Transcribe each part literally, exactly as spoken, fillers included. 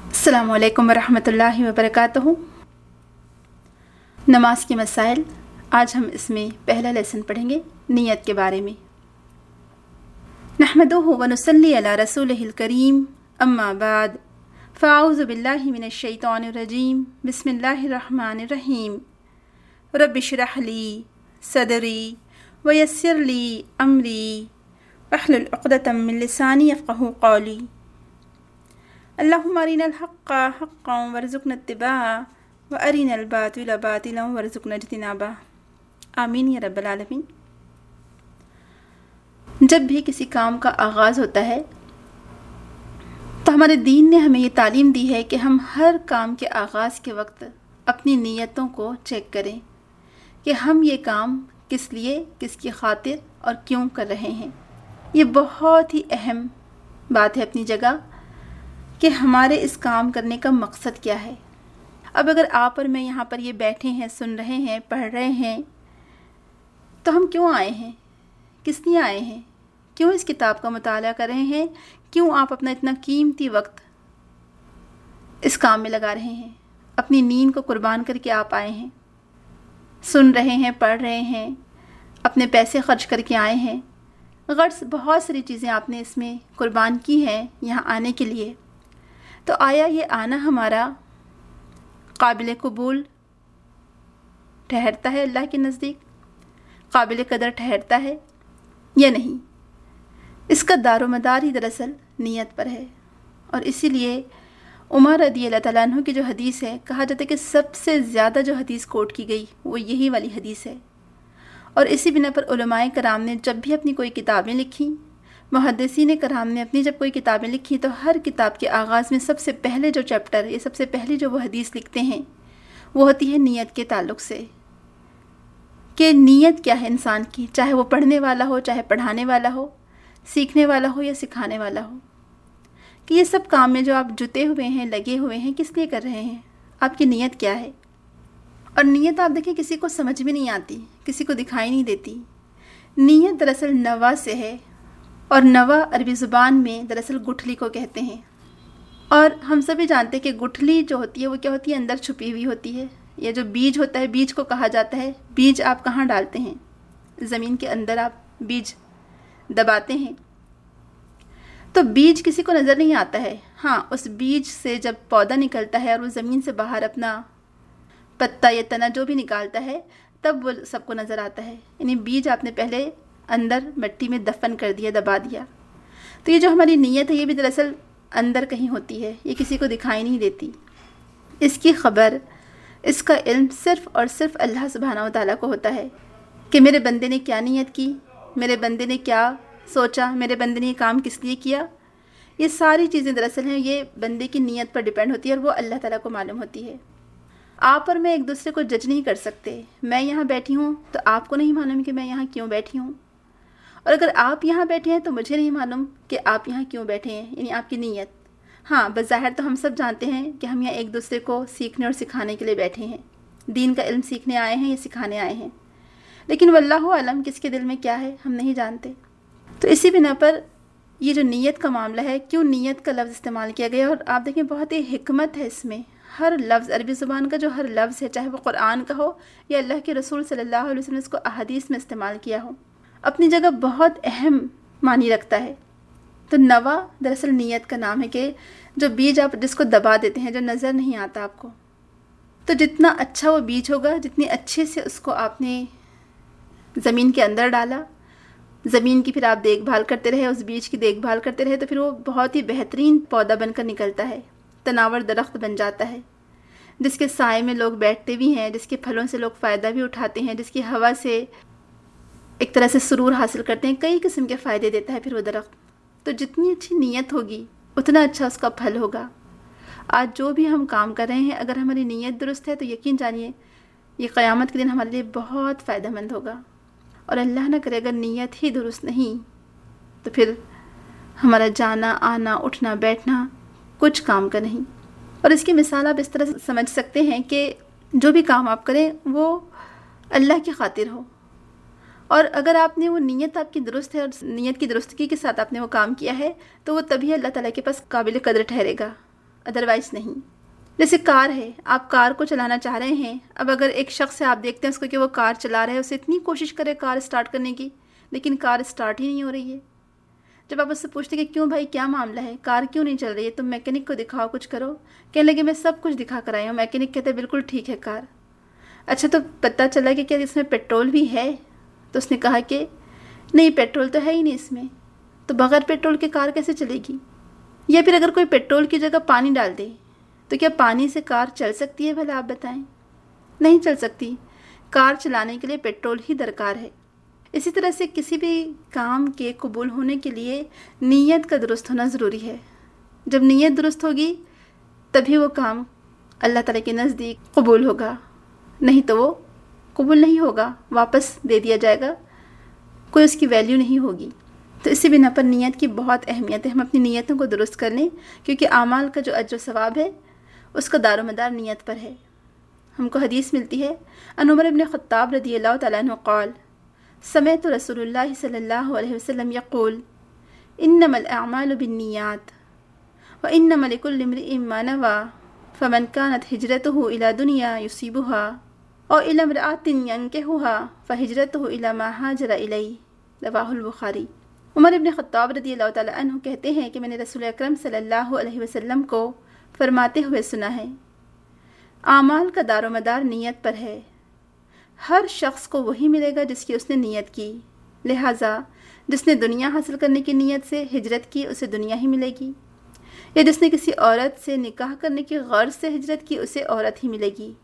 अस्सलामु अलैकुम वरहमतुल्लाहि वबरकातुहू। नमाज के मसाइल। आज हम इसमें पहला लेसन पढ़ेंगे नियत के बारे में। नहमदुहु व नुसल्ली अला रसूलिहिल करीम, अम्मा बाद, फ़अऊज़ु बिल्लाहि मिनश शैतानिर रजीम, बिस्मिल्लाहिर रहमानिर रहीम। रब्बि इश्रह ली सदरी व यस्सिर ली अमरी वहलुल उक़दतम मिन लिसानी यफ़क़हू क़ौली। अल्लाहुम्मा अरिनल हक़्क़ हक़्क़न वरज़ुक़ना इत्तिबाअह व अरिनल बातिला बातिलन वरज़ुक़ना इज्तिनाबह। आमीन या रब्बल आलमीन। जब भी किसी काम का आगाज़ होता है तो हमारे दीन ने हमें ये तालीम दी है कि हम हर काम के आगाज़ के वक्त अपनी नीयतों को चेक करें कि हम ये काम किस लिए, किसकी खातिर और क्यों कर रहे हैं। ये बहुत ही अहम बात है अपनी जगह कि हमारे इस काम करने का मकसद क्या है। अब अगर आप और मैं यहाँ पर ये बैठे हैं, सुन रहे हैं, पढ़ रहे हैं, तो हम क्यों आए हैं, किस लिए आए हैं, क्यों इस किताब का मुताला कर रहे हैं, क्यों आप अपना इतना कीमती वक्त इस काम में लगा रहे हैं, अपनी नींद को कुर्बान करके आप आए हैं, सुन रहे हैं, पढ़ रहे हैं, अपने पैसे खर्च करके आए हैं। गर्ज बहुत सारी चीज़ें आपने इसमें कुर्बान की हैं यहाँ आने के लिए। तो आया ये आना हमारा काबिल कबूल ठहरता है, अल्लाह के नज़दीक काबिल कदर ठहरता है या नहीं। इसका दारोमदार ही दरअसल नीयत पर है। और इसीलिए उमर रज़ी अल्लाह तआला अन्हु की जो हदीस है, कहा जाता है कि सबसे ज़्यादा जो हदीस कोट की गई वो यही वाली हदीस है। और इसी बिना पर उलमाए कराम ने जब भी अपनी कोई किताबें लिखी, मुहद्दिसीन कराम ने अपनी जब कोई किताबें लिखी, तो हर किताब के आगाज़ में सबसे पहले जो चैप्टर, ये सबसे पहले जो वो हदीस लिखते हैं वो होती है नीयत के ताल्लुक़ से कि नीयत क्या है इंसान की, चाहे वो पढ़ने वाला हो, चाहे पढ़ाने वाला हो, सीखने वाला हो या सिखाने वाला हो, कि ये सब काम में जो आप जुटे हुए हैं, लगे हुए हैं, किस लिए कर रहे हैं, आपकी नीयत क्या है। और नीयत आप देखिए किसी को समझ में नहीं आती, किसी को दिखाई नहीं देती। नीयत दरअसल नवा से है, और नवा अरबी ज़ुबान में दरअसल गुठली को कहते हैं। और हम सभी जानते हैं कि गुठली जो होती है वो क्या होती है, अंदर छुपी हुई होती है। ये जो बीज होता है, बीज को कहा जाता है, बीज आप कहाँ डालते हैं, ज़मीन के अंदर आप बीज दबाते हैं, तो बीज किसी को नज़र नहीं आता है। हाँ, उस बीज से जब पौधा निकलता है और वो ज़मीन से बाहर अपना पत्ता या तना जो भी निकालता है, तब वो सबको नज़र आता है। यानी बीज आपने पहले अंदर मिट्टी में दफन कर दिया, दबा दिया। तो ये जो हमारी नीयत है ये भी दरअसल अंदर कहीं होती है, ये किसी को दिखाई नहीं देती। इसकी ख़बर, इसका इल्म सिर्फ़ और सिर्फ अल्लाह सुब्हानहू व तआला को होता है कि मेरे बंदे ने क्या नीयत की, मेरे बंदे ने क्या सोचा, मेरे बंदे ने ये काम किस लिए किया। ये सारी चीज़ें दरअसल हैं, ये बंदे की नीयत पर डिपेंड होती है और वो अल्लाह ताला को मालूम होती है। आप और मैं एक दूसरे को जज नहीं कर सकते। मैं यहाँ बैठी हूँ तो आपको नहीं मालूम कि मैं यहाँ क्यों बैठी हूँ, और अगर आप यहाँ बैठे हैं तो मुझे नहीं मालूम कि आप यहाँ क्यों बैठे हैं, यानी आपकी नीयत। हाँ, बज़ाहिर तो हम सब जानते हैं कि हम यहाँ एक दूसरे को सीखने और सिखाने के लिए बैठे हैं, दीन का इल्म सीखने आए हैं या सिखाने आए हैं, लेकिन वल्लाहु आलम किसके दिल में क्या है हम नहीं जानते। तो इसी बिना पर ये जो नीयत का मामला है, क्यों नीयत का लफ्ज़ इस्तेमाल किया गया, और आप देखें बहुत ही हिकमत है इसमें। हर लफ्ज़, अरबी ज़ुबान का जो हर लफ्ज़ है, चाहे वो कुरान का हो या अल्लाह के रसूल सल्लल्लाहु अलैहि वसल्लम ने इसको अहादीस में इस्तेमाल किया हो, अपनी जगह बहुत अहम मानी रखता है। तो नवा दरअसल नीयत का नाम है कि जो बीज आप जिसको दबा देते हैं, जो नज़र नहीं आता आपको, तो जितना अच्छा वो बीज होगा, जितनी अच्छे से उसको आपने ज़मीन के अंदर डाला, ज़मीन की फिर आप देखभाल करते रहे, उस बीज की देखभाल करते रहे, तो फिर वो बहुत ही बेहतरीन पौधा बनकर निकलता है, तनावर दरख्त बन जाता है, जिसके साए में लोग बैठते भी हैं, जिसके फलों से लोग फ़ायदा भी उठाते हैं, जिसकी हवा से एक तरह से सुरूर हासिल करते हैं। कई किस्म के फ़ायदे देता है फिर वो दरख्त। तो जितनी अच्छी नीयत होगी उतना अच्छा उसका फल होगा। आज जो भी हम काम कर रहे हैं, अगर हमारी नीयत दुरुस्त है तो यकीन जानिए ये क़यामत के दिन हमारे लिए बहुत फ़ायदेमंद होगा। और अल्लाह ना करे अगर नीयत ही दुरुस्त नहीं तो फिर हमारा जाना आना, उठना बैठना कुछ काम का नहीं। और इसकी मिसाल आप इस तरह से समझ सकते हैं कि जो भी काम आप करें वो अल्लाह की खातिर हो, और अगर आपने वो नीयत आपकी दुरुस्त है और नीयत की दुरुस्तगी के साथ आपने वो काम किया है, तो वो तभी अल्लाह ताला के पास काबिल कदर ठहरेगा। ادروائز نہیں۔ جیسے کار ہے، آپ کار کو چلانا چاہ رہے ہیں، اب اگر ایک شخص سے آپ دیکھتے ہیں اس کو کہ وہ کار چلا رہا ہے، اسے اتنی کوشش کرے کار اسٹارٹ کرنے کی لیکن کار اسٹارٹ ہی نہیں ہو رہی ہے۔ جب آپ اس سے پوچھتے کہ کیوں بھائی کیا معاملہ ہے، کار کیوں نہیں چل رہی ہے، تم میکینک کو دکھاؤ، کچھ کرو۔ کہنے لگے میں سب کچھ دکھا کر آئی ہوں۔ میکینک کہتے ہیں بالکل ٹھیک ہے کار۔ اچھا تو پتہ چلا کہ کیا اس میں پیٹرول بھی ہے؟ تو اس نے کہا کہ نہیں پیٹرول تو ہے ہی نہیں اس میں، تو بغیر پیٹرول کے کار کیسے چلے گی؟ یا پھر اگر کوئی پیٹرول کی جگہ پانی ڈال دے تو کیا پانی سے کار چل سکتی ہے؟ بھلا آپ بتائیں، نہیں چل سکتی۔ کار چلانے کے لیے پیٹرول ہی درکار ہے۔ اسی طرح سے کسی بھی کام کے قبول ہونے کے لیے نیت کا درست ہونا ضروری ہے۔ جب نیت درست ہوگی تبھی وہ کام اللہ تعالیٰ کے نزدیک قبول ہوگا، نہیں تو وہ قبول نہیں ہوگا، واپس دے دیا جائے گا، کوئی اس کی ویلیو نہیں ہوگی۔ تو اسی بنا پر نیت کی بہت اہمیت ہے، ہم اپنی نیتوں کو درست کر لیں، کیونکہ اعمال کا جو اجر و ثواب ہے اس کا دار و مدار نیت پر ہے۔ ہم کو حدیث ملتی ہے، ان عمر بن خطاب رضی اللہ تعالیٰ عنہ قال سمعت رسول اللہ صلی اللہ علیہ وسلم یقول انما الاعمال بالنیات وانما لكل امرئ ما نوى فمن كانت هجرته الى دنيا يصيبها او الى امرأة ينكحها فهجرته الى ما هاجر اليه رواه البخاری۔ عمر بن خطاب رضی اللہ تعالیٰ عنہ کہتے ہیں کہ میں نے رسول اکرم صلی اللہ علیہ وسلم کو فرماتے ہوئے سنا ہے، اعمال کا دار و مدار نیت پر ہے، ہر شخص کو وہی ملے گا جس کی اس نے نیت کی، لہٰذا جس نے دنیا حاصل کرنے کی نیت سے ہجرت کی اسے دنیا ہی ملے گی، یا جس نے کسی عورت سے نکاح کرنے کی غرض سے ہجرت کی اسے عورت ہی ملے گی۔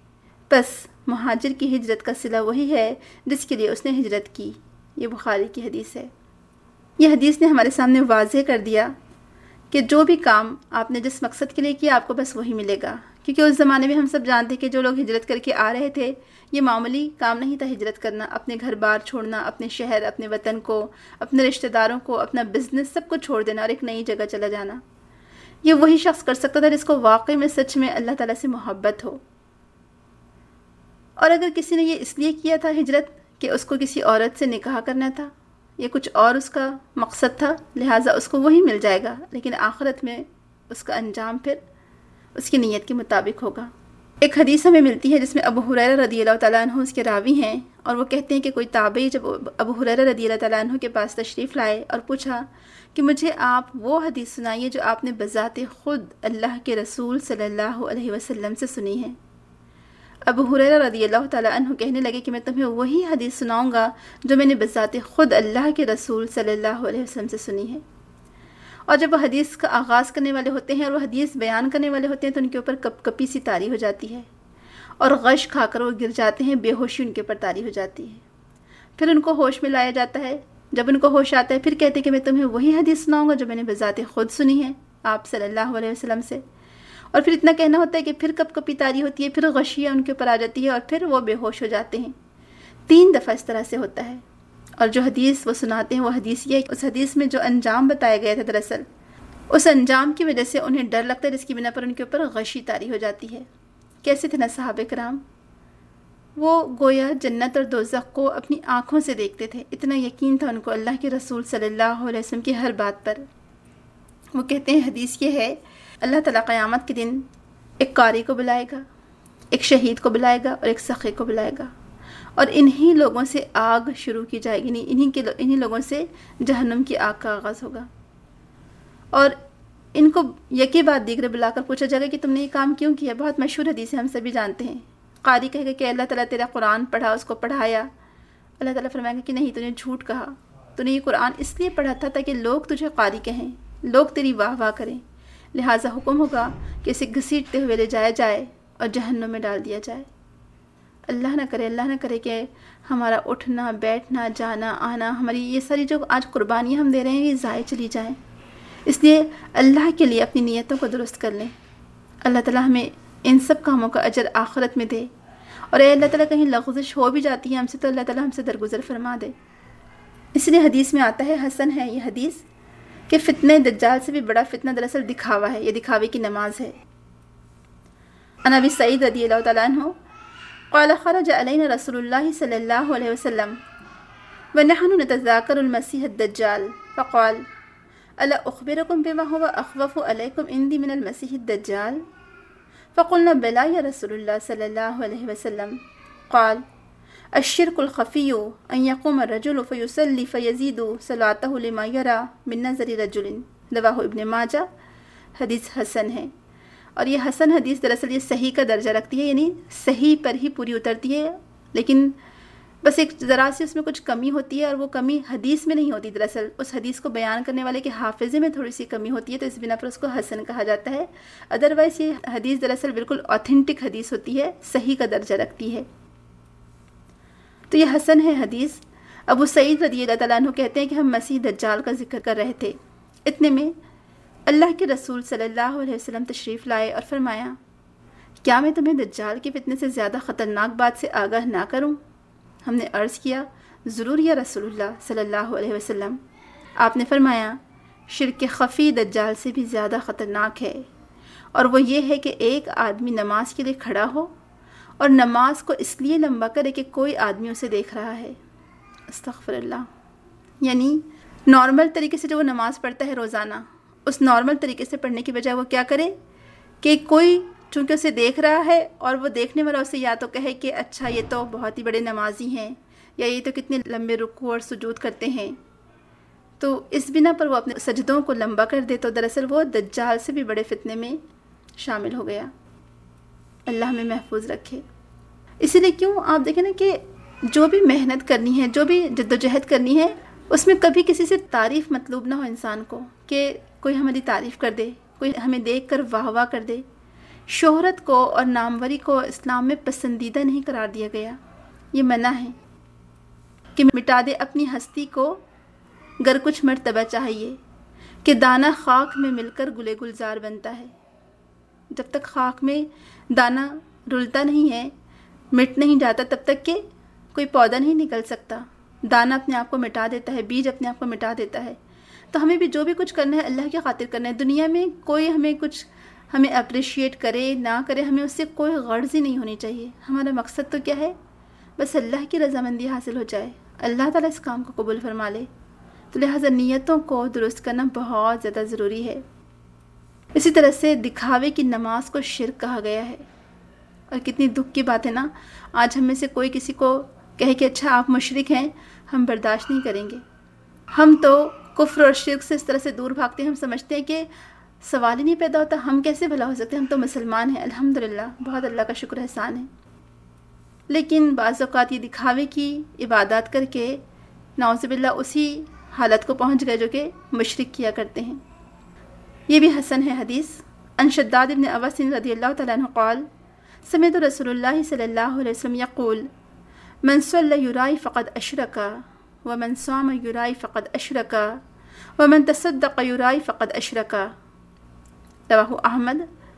بس مہاجر کی ہجرت کا صلہ وہی ہے جس کے لیے اس نے ہجرت کی۔ یہ بخاری کی حدیث ہے۔ یہ حدیث نے ہمارے سامنے واضح کر دیا کہ جو بھی کام آپ نے جس مقصد کے لیے کیا آپ کو بس وہی ملے گا، کیونکہ اس زمانے میں ہم سب جانتے کہ جو لوگ ہجرت کر کے آ رہے تھے یہ معمولی کام نہیں تھا ہجرت کرنا، اپنے گھر بار چھوڑنا، اپنے شہر، اپنے وطن کو، اپنے رشتہ داروں کو، اپنا بزنس سب کو چھوڑ دینا اور ایک نئی جگہ چلا جانا۔ یہ وہی شخص کر سکتا تھا جس کو واقعی میں سچ میں اللہ تعالیٰ سے محبت ہو۔ اور اگر کسی نے یہ اس لیے کیا تھا ہجرت کہ اس کو کسی عورت سے نکاح کرنا تھا یا کچھ اور اس کا مقصد تھا، لہٰذا اس کو وہی مل جائے گا، لیکن آخرت میں اس کا انجام پھر اس کی نیت کے مطابق ہوگا۔ ایک حدیث ہمیں ملتی ہے جس میں ابو ہریرہ رضی اللہ تعالیٰ عنہ اس کے راوی ہیں، اور وہ کہتے ہیں کہ کوئی تابعی جب ابو ہریرہ رضی اللہ تعالیٰ عنہ کے پاس تشریف لائے اور پوچھا کہ مجھے آپ وہ حدیث سنائیے جو آپ نے بذات خود اللہ کے رسول صلی اللہ علیہ وسلم سے سنی ہے۔ ابو ہریرہ رضی اللہ تعالیٰ عنہ کہنے لگے کہ میں تمہیں وہی حدیث سناؤں گا جو میں نے بذات خود اللہ کے رسول صلی اللہ علیہ وسلم سے سنی ہے۔ اور جب وہ حدیث کا آغاز کرنے والے ہوتے ہیں اور وہ حدیث بیان کرنے والے ہوتے ہیں تو ان کے اوپر کپ کپی سی طاری ہو جاتی ہے اور غش کھا کر وہ گر جاتے ہیں، بے ہوشی ان کے اوپر طاری ہو جاتی ہے۔ پھر ان کو ہوش میں لایا جاتا ہے، جب ان کو ہوش آتا ہے پھر کہتے ہیں کہ میں تمہیں وہی حدیث سناؤں گا جو میں نے بذات خود سنی ہے آپ صلی اللہ علیہ وسلم سے۔ اور پھر اتنا کہنا ہوتا ہے کہ پھر کپ کپی طاری ہوتی ہے، پھر غشیہ ان کے اوپر آ جاتی ہے اور پھر وہ بے ہوش ہو جاتے ہیں۔ تین دفعہ اس طرح سے ہوتا ہے، اور جو حدیث وہ سناتے ہیں وہ حدیث یہ ہے کہ اس حدیث میں جو انجام بتایا گیا تھا دراصل اس انجام کی وجہ سے انہیں ڈر لگتا ہے، جس کی بنا پر ان کے اوپر غشی طاری ہو جاتی ہے۔ کیسے تھے نا صحابہ کرام، وہ گویا جنت اور دوزخ کو اپنی آنکھوں سے دیکھتے تھے، اتنا یقین تھا ان کو اللہ کے رسول صلی اللہ علیہ وسلم کی ہر بات پر۔ وہ کہتے ہیں حدیث یہ ہے، اللہ تعالیٰ قیامت کے دن ایک قاری کو بلائے گا، ایک شہید کو بلائے گا اور ایک سخی کو بلائے گا، اور انہی لوگوں سے آگ شروع کی جائے گی، انہی کے انہی لوگوں سے جہنم کی آگ کا آغاز ہوگا، اور ان کو یکی بعد دیگر بلا کر پوچھا جائے گا کہ تم نے یہ کام کیوں کیا۔ بہت مشہور حدیث ہے، ہم سبھی جانتے ہیں۔ قاری کہے گا کہ اللہ تعالیٰ تیرا قرآن پڑھا، اس کو پڑھایا۔ اللہ تعالیٰ فرمائے گا کہ نہیں، تو نے جھوٹ کہا، تو نے یہ قرآن اس لیے پڑھا تھا تاکہ لوگ تجھے قاری کہیں، لوگ تیری واہ واہ کریں، لہٰذا حکم ہوگا کہ اسے گھسیٹتے ہوئے لے جایا جائے اور جہنم میں ڈال دیا جائے۔ اللہ نہ کرے اللہ نہ کرے کہ ہمارا اٹھنا بیٹھنا جانا آنا، ہماری یہ ساری جو آج قربانیاں ہم دے رہے ہیں یہ ضائع چلی جائیں۔ اس لیے اللہ کے لیے اپنی نیتوں کو درست کر لیں، اللہ تعالیٰ ہمیں ان سب کاموں کا اجر آخرت میں دے، اور اے اللہ تعالیٰ کہیں لغزش ہو بھی جاتی ہے ہم سے تو اللہ تعالیٰ ہم سے درگزر فرما دے۔ اس لیے حدیث میں آتا ہے، حسن ہے یہ حدیث، کہ فتنہ دجال سے بھی بڑا فتنہ دراصل دکھاوا ہے، یہ دکھاوے کی نماز ہے۔ عن ابی سعید رضی اللہ تعالیٰ عنہ قال خرج علینا رسول اللہ صلی اللہ علیہ وسلم ونحن نتذاکر المسیح الدجال فقال الا اخبرکم بما هو اخوف علیکم عندی من المسیح الدجال فقلنا بلا یا رسول اللہ صلی اللہ علیہ وسلم قال الشرك الخفي ان يقوم الرجل فيصلي فيزيد صلاته لما يرى من نظر رجل رواه ابن ماجہ. حدیث حسن ہے، اور یہ حسن حدیث دراصل یہ صحیح کا درجہ رکھتی ہے، یعنی صحیح پر ہی پوری اترتی ہے، لیکن بس ایک ذرا سی اس میں کچھ کمی ہوتی ہے، اور وہ کمی حدیث میں نہیں ہوتی، دراصل اس حدیث کو بیان کرنے والے کے حافظے میں تھوڑی سی کمی ہوتی ہے، تو اس بنا پر اس کو حسن کہا جاتا ہے. ادروائز یہ حدیث دراصل بالکل اوتھینٹک حدیث ہوتی ہے، صحیح کا درجہ رکھتی ہے. تو یہ حسن ہے حدیث. ابو سعید رضی اللہ تعالیٰ عنہ کہتے ہیں کہ ہم مسیح دجال کا ذکر کر رہے تھے، اتنے میں اللہ کے رسول صلی اللہ علیہ وسلم تشریف لائے اور فرمایا کیا میں تمہیں دجال کے فتنے سے زیادہ خطرناک بات سے آگاہ نہ کروں؟ ہم نے عرض کیا ضرور یا رسول اللہ صلی اللہ علیہ وسلم. آپ نے فرمایا شرک خفی دجال سے بھی زیادہ خطرناک ہے، اور وہ یہ ہے کہ ایک آدمی نماز کے لیے کھڑا ہو اور نماز کو اس لیے لمبا کرے کہ کوئی آدمی اسے دیکھ رہا ہے. استغفر اللہ. یعنی نارمل طریقے سے جو وہ نماز پڑھتا ہے روزانہ، اس نارمل طریقے سے پڑھنے کی بجائے وہ کیا کرے کہ کوئی چونکہ اسے دیکھ رہا ہے، اور وہ دیکھنے والا اسے یا تو کہے کہ اچھا یہ تو بہت ہی بڑے نمازی ہیں، یا یہ تو کتنے لمبے رکوع اور سجود کرتے ہیں، تو اس بنا پر وہ اپنے سجدوں کو لمبا کر دے، تو دراصل وہ دجال سے بھی بڑے فتنے میں شامل ہو گیا. اللہ ہمیں محفوظ رکھے. اسی لیے کیوں آپ دیکھیں نا کہ جو بھی محنت کرنی ہے، جو بھی جد و جہد کرنی ہے، اس میں کبھی کسی سے تعریف مطلوب نہ ہو انسان کو، کہ کوئی ہماری تعریف کر دے، کوئی ہمیں دیکھ کر واہ واہ کر دے. شہرت کو اور ناموری کو اسلام میں پسندیدہ نہیں قرار دیا گیا. یہ منع ہے کہ مٹا دے اپنی ہستی کو گر کچھ مرتبہ چاہیے، کہ دانہ خاک میں مل کر گلے گلزار بنتا ہے. جب تک خاک میں دانہ رلتا نہیں ہے، مٹ نہیں جاتا، تب تک کہ کوئی پودا نہیں نکل سکتا. دانہ اپنے آپ کو مٹا دیتا ہے، بیج اپنے آپ کو مٹا دیتا ہے. تو ہمیں بھی جو بھی کچھ کرنا ہے اللہ کی خاطر کرنا ہے. دنیا میں کوئی ہمیں کچھ ہمیں اپریشیٹ کرے نہ کرے، ہمیں اس سے کوئی غرض ہی نہیں ہونی چاہیے. ہمارا مقصد تو کیا ہے؟ بس اللہ کی رضامندی حاصل ہو جائے، اللہ تعالیٰ اس کام کو قبول فرما لے. تو لہٰذا نیتوں کو درست کرنا بہت زیادہ ضروری ہے. اسی طرح سے دکھاوے کی نماز کو شرک کہا گیا ہے. اور کتنی دکھ کی بات ہے نا، آج ہم میں سے کوئی کسی کو کہے کہ اچھا آپ مشرک ہیں، ہم برداشت نہیں کریں گے. ہم تو کفر اور شرک سے اس طرح سے دور بھاگتے ہیں، ہم سمجھتے ہیں کہ سوال ہی نہیں پیدا ہوتا، ہم کیسے بھلا ہو سکتے ہیں، ہم تو مسلمان ہیں. الحمدللہ، بہت اللہ کا شکر احسان ہے. لیکن بعض اوقات یہ دکھاوے کی عبادات کر کے نعوذ باللہ اسی حالت کو پہنچ گئے جو کہ مشرک کیا کرتے ہیں. یہ بھی حسن ہے حدیث. ان شداد بن اوس رضی اللہ تعالیٰ عنہ قال سمعت رسول اللہ صلی اللہ علیہ وسلم یقول من صلی یرائی فقد اشرکا ومن صام یرائی فقد اشرکا ومن تصدق یرائی فقد اشرکا. رواہ احمد.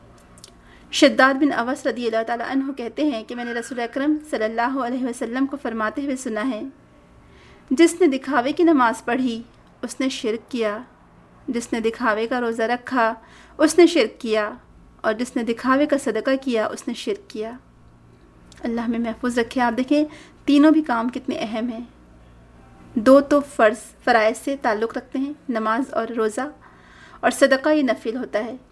شداد بن اوس رضی اللہ تعالیٰ عنہ کہتے ہیں کہ میں نے رسول اکرم صلی اللہ علیہ وسلم کو فرماتے ہوئے سنا ہے جس نے دکھاوے کی نماز پڑھی اس نے شرک کیا، جس نے دکھاوے کا روزہ رکھا اس نے شرک کیا، اور جس نے دکھاوے کا صدقہ کیا اس نے شرک کیا. اللہ ہمیں محفوظ رکھے. آپ دیکھیں تینوں بھی کام کتنے اہم ہیں. دو تو فرض فرائض سے تعلق رکھتے ہیں، نماز اور روزہ، اور صدقہ یہ نفل ہوتا ہے.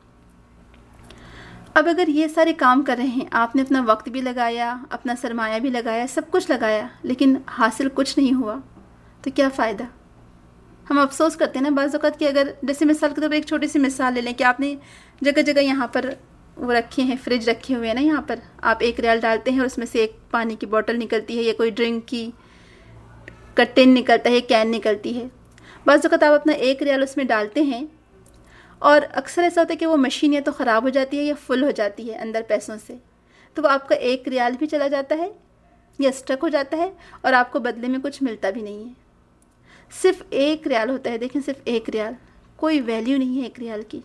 اب اگر یہ سارے کام کر رہے ہیں، آپ نے اپنا وقت بھی لگایا، اپنا سرمایہ بھی لگایا، سب کچھ لگایا، لیکن حاصل کچھ نہیں ہوا، تو کیا فائدہ؟ ہم افسوس کرتے ہیں نا بعض اوقات کہ اگر جیسے مثال کے طور پر ایک چھوٹی سی مثال لے لیں کہ آپ نے جگہ جگہ یہاں پر وہ رکھے ہیں، فریج رکھے ہوئے ہیں نا، یہاں پر آپ ایک ریال ڈالتے ہیں اور اس میں سے ایک پانی کی بوٹل نکلتی ہے، یا کوئی ڈرنک کی کا ٹن نکلتا ہے، کین نکلتی ہے. بعض اوقات آپ اپنا ایک ریال اس میں ڈالتے ہیں، اور اکثر ایسا ہوتا ہے کہ وہ مشین یا تو خراب ہو جاتی ہے یا فل ہو جاتی ہے اندر پیسوں سے، تو وہ آپ کا ایک ریال بھی چلا جاتا ہے یا اسٹک ہو جاتا ہے، اور آپ کو بدلے میں کچھ ملتا بھی نہیں ہے. صرف ایک ریال ہوتا ہے، دیکھیں صرف ایک ریال، کوئی ویلیو نہیں ہے ایک ریال کی.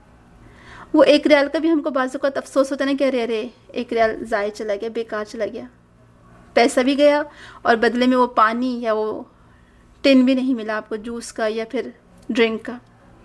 وہ ایک ریال کا بھی ہم کو بعض اوقات افسوس ہوتا ہے نا کہ ارے ارے ایک ریال ضائع چلا گیا، بیکار چلا گیا، پیسہ بھی گیا اور بدلے میں وہ پانی یا وہ ٹن بھی نہیں ملا آپ کو جوس کا یا پھر ڈرنک کا.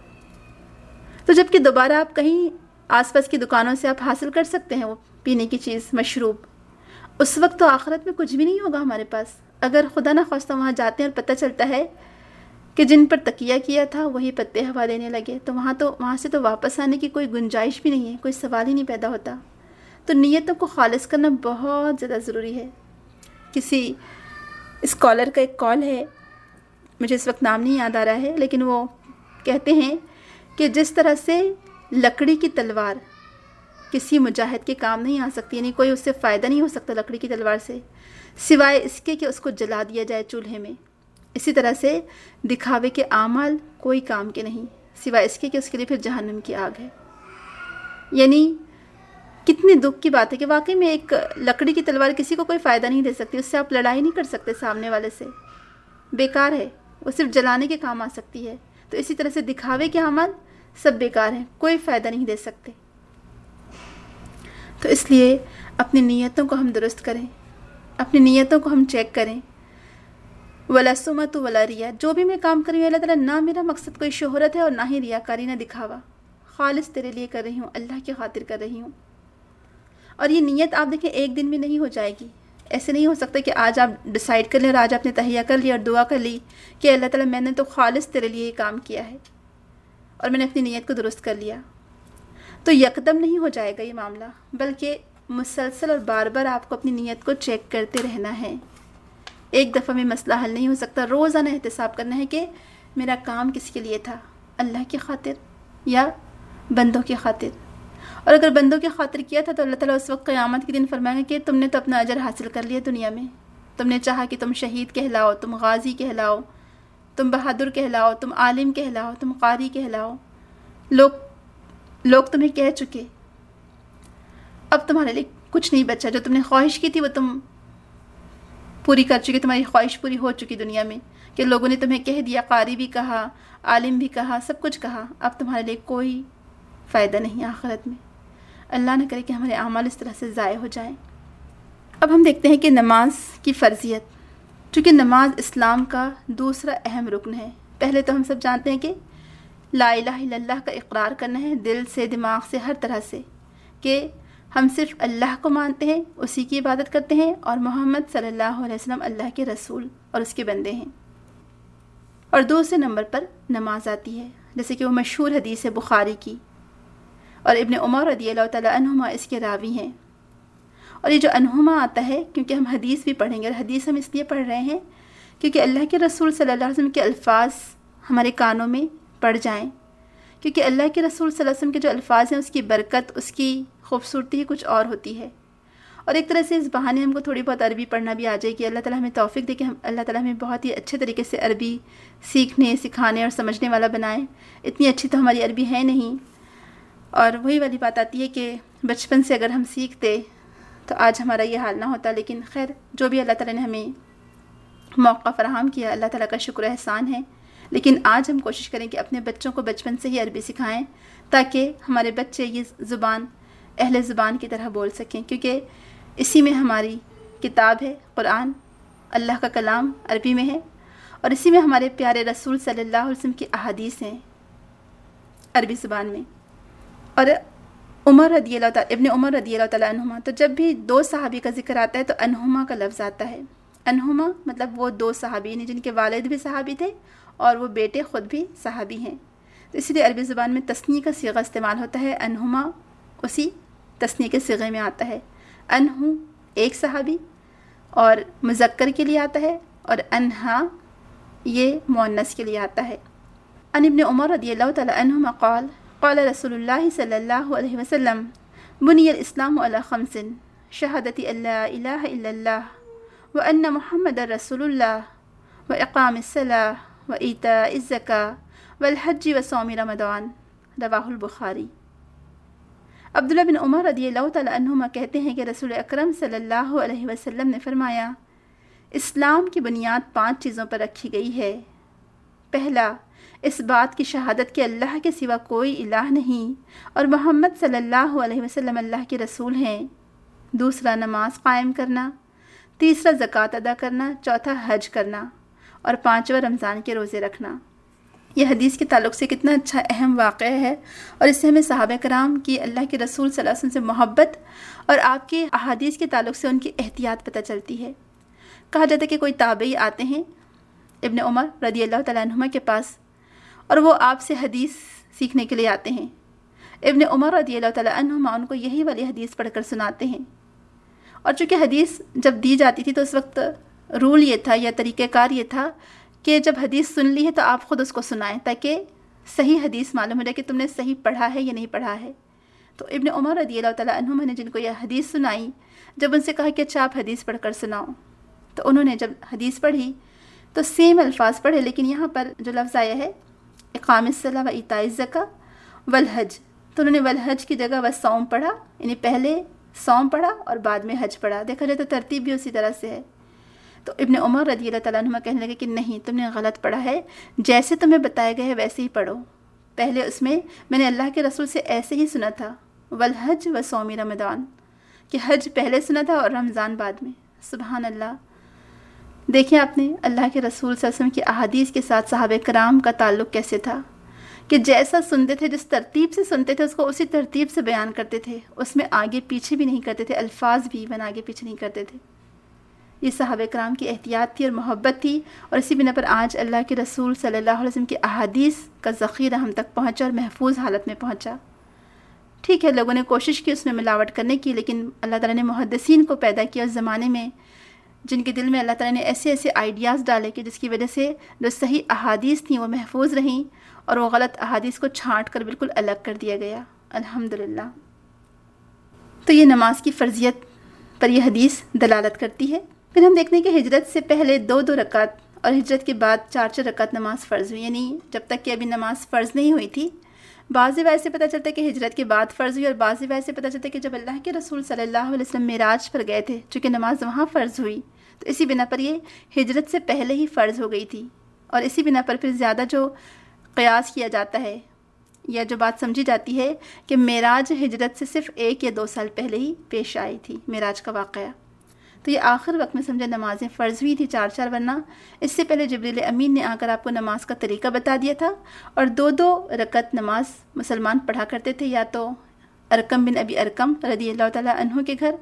تو جب کہ دوبارہ آپ کہیں آس پاس کی دکانوں سے آپ حاصل کر سکتے ہیں وہ پینے کی چیز، مشروب، اس وقت تو آخرت میں کچھ بھی نہیں ہوگا ہمارے پاس. اگر خدا نہ خواستہ وہاں جاتے ہیں اور پتہ چلتا ہے کہ جن پر تکیہ کیا تھا وہی پتے ہوا دینے لگے، تو وہاں تو وہاں سے تو واپس آنے کی کوئی گنجائش بھی نہیں ہے، کوئی سوال ہی نہیں پیدا ہوتا۔ تو نیتوں کو خالص کرنا بہت زیادہ ضروری ہے۔ کسی اسکالر کا ایک کال ہے، مجھے اس وقت نام نہیں یاد آ رہا ہے، لیکن وہ کہتے ہیں کہ جس طرح سے لکڑی کی تلوار کسی مجاہد کے کام نہیں آ سکتی، یعنی کوئی اس سے فائدہ نہیں ہو سکتا لکڑی کی تلوار سے، سوائے اس کے کہ اس کو جلا دیا جائے چولہے میں، اسی طرح سے دکھاوے کے اعمال کوئی کام کے نہیں سوائے اس کے کہ اس کے لیے پھر جہنم کی آگ ہے۔ یعنی کتنے دکھ کی بات ہے کہ واقعی میں ایک لکڑی کی تلوار کسی کو کوئی فائدہ نہیں دے سکتی، اس سے آپ لڑائی نہیں کر سکتے سامنے والے سے، بیکار ہے، وہ صرف جلانے کے کام آ سکتی ہے۔ تو اسی طرح سے دکھاوے کے اعمال سب بیکار ہیں، کوئی فائدہ نہیں دے سکتے۔ تو اس لیے اپنی نیتوں کو ہم درست کریں، اپنی نیتوں کو ہم چیک کریں۔ ولا سمت ولا ریا، جو بھی میں کام کر رہی ہوں اللہ تعالیٰ، نہ میرا مقصد کوئی شہرت ہے اور نہ ہی ریاکاری، نہ دکھاوا، خالص تیرے لیے کر رہی ہوں، اللہ کی خاطر کر رہی ہوں۔ اور یہ نیت آپ دیکھیں ایک دن میں نہیں ہو جائے گی، ایسے نہیں ہو سکتا کہ آج آپ ڈیسائیڈ کر لیں اور آج آپ نے تہیہ کر لیا اور دعا کر لی کہ اللہ تعالیٰ میں نے تو خالص تیرے لیے یہ کام کیا ہے اور میں نے اپنی نیت کو درست کر لیا۔ تو یکدم نہیں ہو جائے گا یہ معاملہ، بلکہ مسلسل اور بار بار آپ کو اپنی نیت کو چیک کرتے رہنا ہے۔ ایک دفعہ میں مسئلہ حل نہیں ہو سکتا، روزانہ احتساب کرنا ہے کہ میرا کام کس کے لیے تھا، اللہ کی خاطر یا بندوں کی خاطر۔ اور اگر بندوں کی خاطر کیا تھا تو اللہ تعالیٰ اس وقت قیامت کے دن فرمائیں گے کہ تم نے تو اپنا اجر حاصل کر لیا دنیا میں، تم نے چاہا کہ تم شہید کہلاؤ، تم غازی کہلاؤ، تم بہادر کہلاؤ، تم عالم کہلاؤ، تم قاری کہلاؤ، لوگ لوگ تمہیں کہہ چکے، اب تمہارے لیے کچھ نہیں بچا، جو تم نے خواہش کی تھی وہ تم پوری کر چکی، تمہاری خواہش پوری ہو چکی دنیا میں، کہ لوگوں نے تمہیں کہہ دیا، قاری بھی کہا، عالم بھی کہا، سب کچھ کہا، اب تمہارے لیے کوئی فائدہ نہیں آخرت میں۔ اللہ نہ کرے کہ ہمارے اعمال اس طرح سے ضائع ہو جائیں۔ اب ہم دیکھتے ہیں کہ نماز کی فرضیت، چونکہ نماز اسلام کا دوسرا اہم رکن ہے۔ پہلے تو ہم سب جانتے ہیں کہ لا الہ الا اللہ کا اقرار کرنا ہے دل سے، دماغ سے، ہر طرح سے، کہ ہم صرف اللہ کو مانتے ہیں، اسی کی عبادت کرتے ہیں، اور محمد صلی اللہ علیہ وسلم اللہ کے رسول اور اس کے بندے ہیں۔ اور دوسرے نمبر پر نماز آتی ہے، جیسے کہ وہ مشہور حدیث ہے بخاری کی، اور ابن عمر رضی اللہ تعالیٰ عنہما اس کے راوی ہیں۔ اور یہ جو عنہما آتا ہے کیونکہ ہم حدیث بھی پڑھیں گے، اور حدیث ہم اس لیے پڑھ رہے ہیں کیونکہ اللہ کے رسول صلی اللہ علیہ وسلم کے الفاظ ہمارے کانوں میں پڑ جائیں، کیونکہ اللہ کے رسول صلی اللہ علیہ وسلم کے جو الفاظ ہیں اس کی برکت، اس کی خوبصورتی کچھ اور ہوتی ہے۔ اور ایک طرح سے اس بہانے ہم کو تھوڑی بہت عربی پڑھنا بھی آ جائے گی، اللہ تعالیٰ ہمیں توفیق دے کہ ہم اللہ تعالیٰ ہمیں بہت ہی اچھے طریقے سے عربی سیکھنے، سکھانے اور سمجھنے والا بنائیں۔ اتنی اچھی تو ہماری عربی ہے نہیں، اور وہی والی بات آتی ہے کہ بچپن سے اگر ہم سیکھتے تو آج ہمارا یہ حال نہ ہوتا، لیکن خیر جو بھی اللہ تعالیٰ نے ہمیں موقع فراہم کیا، اللہ تعالیٰ کا شکر احسان ہے۔ لیکن آج ہم کوشش کریں کہ اپنے بچوں کو بچپن سے ہی عربی سکھائیں تاکہ ہمارے بچے یہ زبان اہل زبان کی طرح بول سکیں، کیونکہ اسی میں ہماری کتاب ہے، قرآن اللہ کا کلام عربی میں ہے، اور اسی میں ہمارے پیارے رسول صلی اللہ علیہ وسلم کی احادیث ہیں عربی زبان میں۔ اور عمر رضی اللہ تعالیٰ ابن عمر رضی اللہ تعالیٰ عنہما، تو جب بھی دو صحابی کا ذکر آتا ہے تو عنہما کا لفظ آتا ہے۔ عنہما مطلب وہ دو صحابی ہیں جن کے والد بھی صحابی تھے اور وہ بیٹے خود بھی صحابی ہیں، تو اس لیے عربی زبان میں تثنیہ کا صیغہ استعمال ہوتا ہے، عنہما اسی تثنیہ کے صیغے میں آتا ہے۔ انہو ایک صحابی اور مذکر کے لیے آتا ہے، اور انہا یہ مؤنث کے لیے آتا ہے۔ ان ابن عمر رضی اللہ تعالیٰ عنہما قال قال رسول اللہ صلی اللہ علیہ وسلم بنی الاسلام علی خمس شہادت ان لا الہ الا اللہ وان محمد رسول اللہ واقام الصلاۃ وایتاء الزکاۃ والحج وصوم رمضان، رواہ البخاری۔ عبداللہ بن عمر رضی اللہ تعالیٰ عنہما کہتے ہیں کہ رسول اکرم صلی اللہ علیہ وسلم نے فرمایا، اسلام کی بنیاد پانچ چیزوں پر رکھی گئی ہے۔ پہلا، اس بات کی شہادت کہ اللہ کے سوا کوئی الہ نہیں اور محمد صلی اللہ علیہ وسلم اللہ کے رسول ہیں۔ دوسرا، نماز قائم کرنا۔ تیسرا، زکوٰۃ ادا کرنا۔ چوتھا، حج کرنا۔ اور پانچواں، رمضان کے روزے رکھنا۔ یہ حدیث کے تعلق سے کتنا اچھا اہم واقعہ ہے، اور اس سے ہمیں صحابہ کرام کی اللہ کے رسول صلی اللہ علیہ وسلم سے محبت اور آپ کے احادیث کے تعلق سے ان کی احتیاط پتہ چلتی ہے۔ کہا جاتا ہے کہ کوئی تابعی آتے ہیں ابن عمر رضی اللہ تعالیٰ عنہما کے پاس، اور وہ آپ سے حدیث سیکھنے کے لیے آتے ہیں۔ ابن عمر رضی اللہ تعالیٰ عنہما ان کو یہی والی حدیث پڑھ کر سناتے ہیں، اور چونکہ حدیث جب دی جاتی تھی تو اس وقت رول یہ تھا یا طریقہ کار یہ تھا کہ جب حدیث سن لی ہے تو آپ خود اس کو سنائیں تاکہ صحیح حدیث معلوم ہو جائے کہ تم نے صحیح پڑھا ہے یا نہیں پڑھا ہے۔ تو ابن عمر رضی اللہ تعالیٰ عنہما نے جن کو یہ حدیث سنائی، جب ان سے کہا کہ اچھا آپ حدیث پڑھ کر سناؤ، تو انہوں نے جب حدیث پڑھی تو سیم الفاظ پڑھے، لیکن یہاں پر جو لفظ آیا ہے اقام الصلاۃ و ایتاء الزکاۃ والحج، تو انہوں نے والحج کی جگہ والصوم پڑھا، یعنی پہلے صوم پڑھا اور بعد میں حج پڑھا۔ دیکھا جائے تو ترتیب بھی اسی طرح سے ہے۔ تو ابن عمر رضی اللہ تعالیٰ عنہ کہنے لگے کہ نہیں، تم نے غلط پڑھا ہے، جیسے تمہیں بتایا گیا ہے ویسے ہی پڑھو۔ پہلے اس میں میں نے اللہ کے رسول سے ایسے ہی سنا تھا والحج و صوم رمضان، کہ حج پہلے سنا تھا اور رمضان بعد میں۔ سبحان اللہ! دیکھیں آپ نے اللہ کے رسول صلی اللہ علیہ وسلم کی احادیث کے ساتھ صحابہ کرام کا تعلق کیسے تھا، کہ جیسا سنتے تھے، جس ترتیب سے سنتے تھے اس کو اسی ترتیب سے بیان کرتے تھے، اس میں آگے پیچھے بھی نہیں کرتے تھے، الفاظ بھی ایون آگے پیچھے نہیں کرتے تھے۔ یہ صحابہ کرام کی احتیاط تھی اور محبت تھی، اور اسی بنا پر آج اللہ کے رسول صلی اللہ علیہ وسلم کی احادیث کا ذخیرہ ہم تک پہنچا اور محفوظ حالت میں پہنچا۔ ٹھیک ہے، لوگوں نے کوشش کی اس میں ملاوٹ کرنے کی، لیکن اللہ تعالیٰ نے محدثین کو پیدا کیا اس زمانے میں، جن کے دل میں اللہ تعالیٰ نے ایسے ایسے آئیڈیاز ڈالے کہ جس کی وجہ سے جو صحیح احادیث تھیں وہ محفوظ رہیں، اور وہ غلط احادیث کو چھانٹ کر بالکل الگ کر دیا گیا، الحمدللہ۔ تو یہ نماز کی فرضیت پر یہ حدیث دلالت کرتی ہے۔ پھر ہم دیکھتے ہیں کہ ہجرت سے پہلے دو دو رکعت اور ہجرت کے بعد چار چار رکعت نماز فرض ہوئی، یعنی جب تک کہ ابھی نماز فرض نہیں ہوئی تھی۔ بعض روایت سے پتہ چلتا ہے کہ ہجرت کے بعد فرض ہوئی، اور بعض روایت سے پتہ چلتا ہے کہ جب اللہ کے رسول صلی اللہ علیہ وسلم معراج پر گئے تھے، چونکہ نماز وہاں فرض ہوئی، تو اسی بنا پر یہ ہجرت سے پہلے ہی فرض ہو گئی تھی، اور اسی بنا پر پھر زیادہ جو قیاس کیا جاتا ہے یا جو بات سمجھی جاتی ہے کہ معراج ہجرت سے صرف ایک یا دو سال پہلے ہی پیش آئی تھی، معراج کا واقعہ۔ تو یہ آخر وقت میں سمجھے نمازیں فرض ہوئی تھی چار چار، ورنہ اس سے پہلے جبریل امین نے آ کر آپ کو نماز کا طریقہ بتا دیا تھا، اور دو دو رکعت نماز مسلمان پڑھا کرتے تھے، یا تو ارقم بن ابی ارقم رضی اللہ تعالیٰ عنہ کے گھر،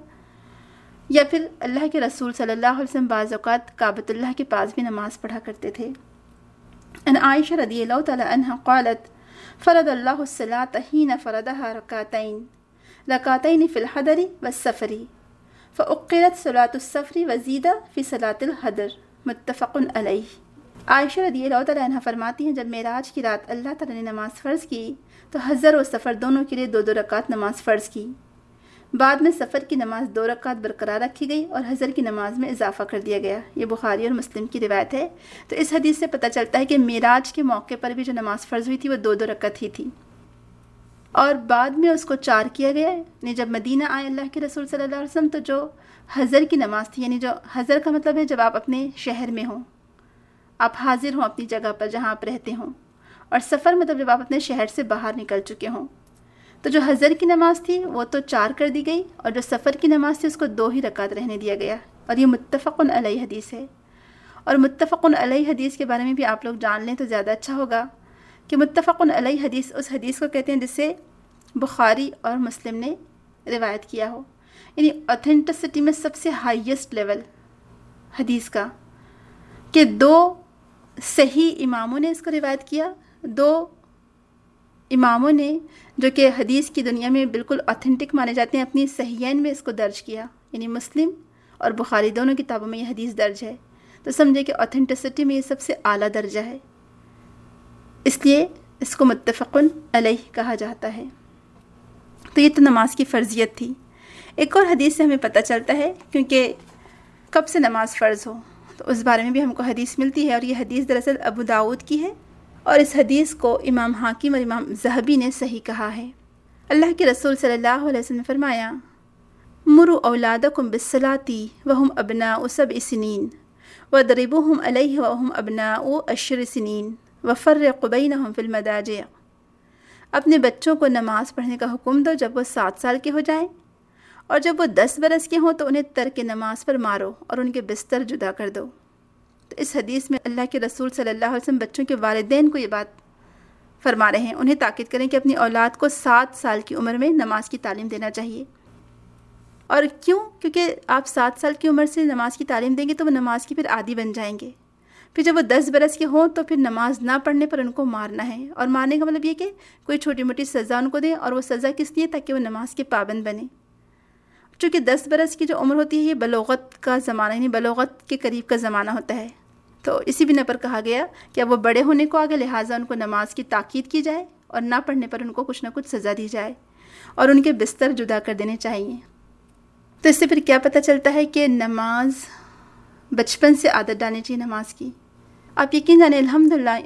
یا پھر اللہ کے رسول صلی اللہ علیہ وسلم بعض اوقات کعبۃ اللہ کے پاس بھی نماز پڑھا کرتے تھے۔ ان عائشہ رضی اللہ تعالیٰ عنہ قالت فرض اللہ الصلاۃ حین فرضها رکعتین رکعتین فی الحضر والسفر فأقرت صلاۃ السفر وزید فی صلاۃ الحضر، متفق علیہ۔ عائشہ رضی اللہ تعالیٰ عنہ فرماتی ہیں جب معراج کی رات اللہ تعالیٰ نے نماز فرض کی تو حضر و سفر دونوں کے لیے دو دو رکعت نماز فرض کی، بعد میں سفر کی نماز دو رکعت برقرار رکھی گئی اور حضر کی نماز میں اضافہ کر دیا گیا۔ یہ بخاری اور مسلم کی روایت ہے۔ تو اس حدیث سے پتہ چلتا ہے کہ معراج کے موقع پر بھی جو نماز فرض ہوئی تھی وہ دو دو رکعت ہی تھی، اور بعد میں اس کو چار کیا گیا۔ یعنی جب مدینہ آئے اللہ کے رسول صلی اللہ علیہ وسلم تو جو حضر کی نماز تھی، یعنی جو حضر کا مطلب ہے جب آپ اپنے شہر میں ہوں، آپ حاضر ہوں اپنی جگہ پر جہاں آپ رہتے ہوں، اور سفر مطلب جب آپ اپنے شہر سے باہر نکل چکے ہوں، تو جو حضر کی نماز تھی وہ تو چار کر دی گئی، اور جو سفر کی نماز تھی اس کو دو ہی رکعت رہنے دیا گیا، اور یہ متفق علیہ حدیث ہے۔ اور متفق علیہ حدیث کے بارے میں بھی آپ لوگ جان لیں تو زیادہ اچھا ہوگا کہ متفق علیہ حدیث اس حدیث کو کہتے ہیں جس سے بخاری اور مسلم نے روایت کیا ہو، یعنی اوتھینٹسٹی میں سب سے ہائیسٹ لیول حدیث کا، کہ دو صحیح اماموں نے اس کو روایت کیا، دو اماموں نے جو کہ حدیث کی دنیا میں بالکل اوتھینٹک مانے جاتے ہیں، اپنی صحیحین میں اس کو درج کیا، یعنی مسلم اور بخاری دونوں کتابوں میں یہ حدیث درج ہے۔ تو سمجھے کہ اوتھینٹسٹی میں یہ سب سے اعلیٰ درجہ ہے، اس لیے اس کو متفق علیہ کہا جاتا ہے۔ تو یہ تو نماز کی فرضیت تھی۔ ایک اور حدیث سے ہمیں پتہ چلتا ہے، کیونکہ کب سے نماز فرض ہو تو اس بارے میں بھی ہم کو حدیث ملتی ہے، اور یہ حدیث دراصل ابو داؤد کی ہے، اور اس حدیث کو امام حاکم اور امام ذہبی نے صحیح کہا ہے۔ اللہ کے رسول صلی اللہ علیہ وسلم نے فرمایا مروا اولادکم بالصلاۃ وہم ابناء سبع سنین وضربوہم علیہ وہم ابناء عشر سنین وفرقوا بینہم فی المضاجع۔ اپنے بچوں کو نماز پڑھنے کا حکم دو جب وہ سات سال کے ہو جائیں، اور جب وہ دس برس کے ہوں تو انہیں ترک نماز پر مارو اور ان کے بستر جدا کر دو۔ تو اس حدیث میں اللہ کے رسول صلی اللہ علیہ وسلم بچوں کے والدین کو یہ بات فرما رہے ہیں، انہیں تاکید کریں کہ اپنی اولاد کو سات سال کی عمر میں نماز کی تعلیم دینا چاہیے۔ اور کیوں؟ کیونکہ آپ سات سال کی عمر سے نماز کی تعلیم دیں گے تو وہ نماز کی پھر عادی بن جائیں گے، پھر جب وہ دس برس کے ہوں تو پھر نماز نہ پڑھنے پر ان کو مارنا ہے، اور مارنے کا مطلب یہ کہ کوئی چھوٹی موٹی سزا ان کو دیں، اور وہ سزا کس لیے؟ تاکہ وہ نماز کے پابند بنے۔ چونکہ دس برس کی جو عمر ہوتی ہے یہ بلوغت کا زمانہ، یعنی بلوغت کے قریب کا زمانہ ہوتا ہے، تو اسی بنا پر کہا گیا کہ اب وہ بڑے ہونے کو آگے، لہٰذا ان کو نماز کی تاکید کی جائے اور نہ پڑھنے پر ان کو کچھ نہ کچھ سزا دی جائے اور ان کے بستر جدا کر دینے چاہیے۔ تو اس سے پھر کیا پتہ چلتا ہے کہ نماز بچپن سے عادت ڈالنی چاہیے نماز کی۔ آپ یقین جانیں الحمدللہ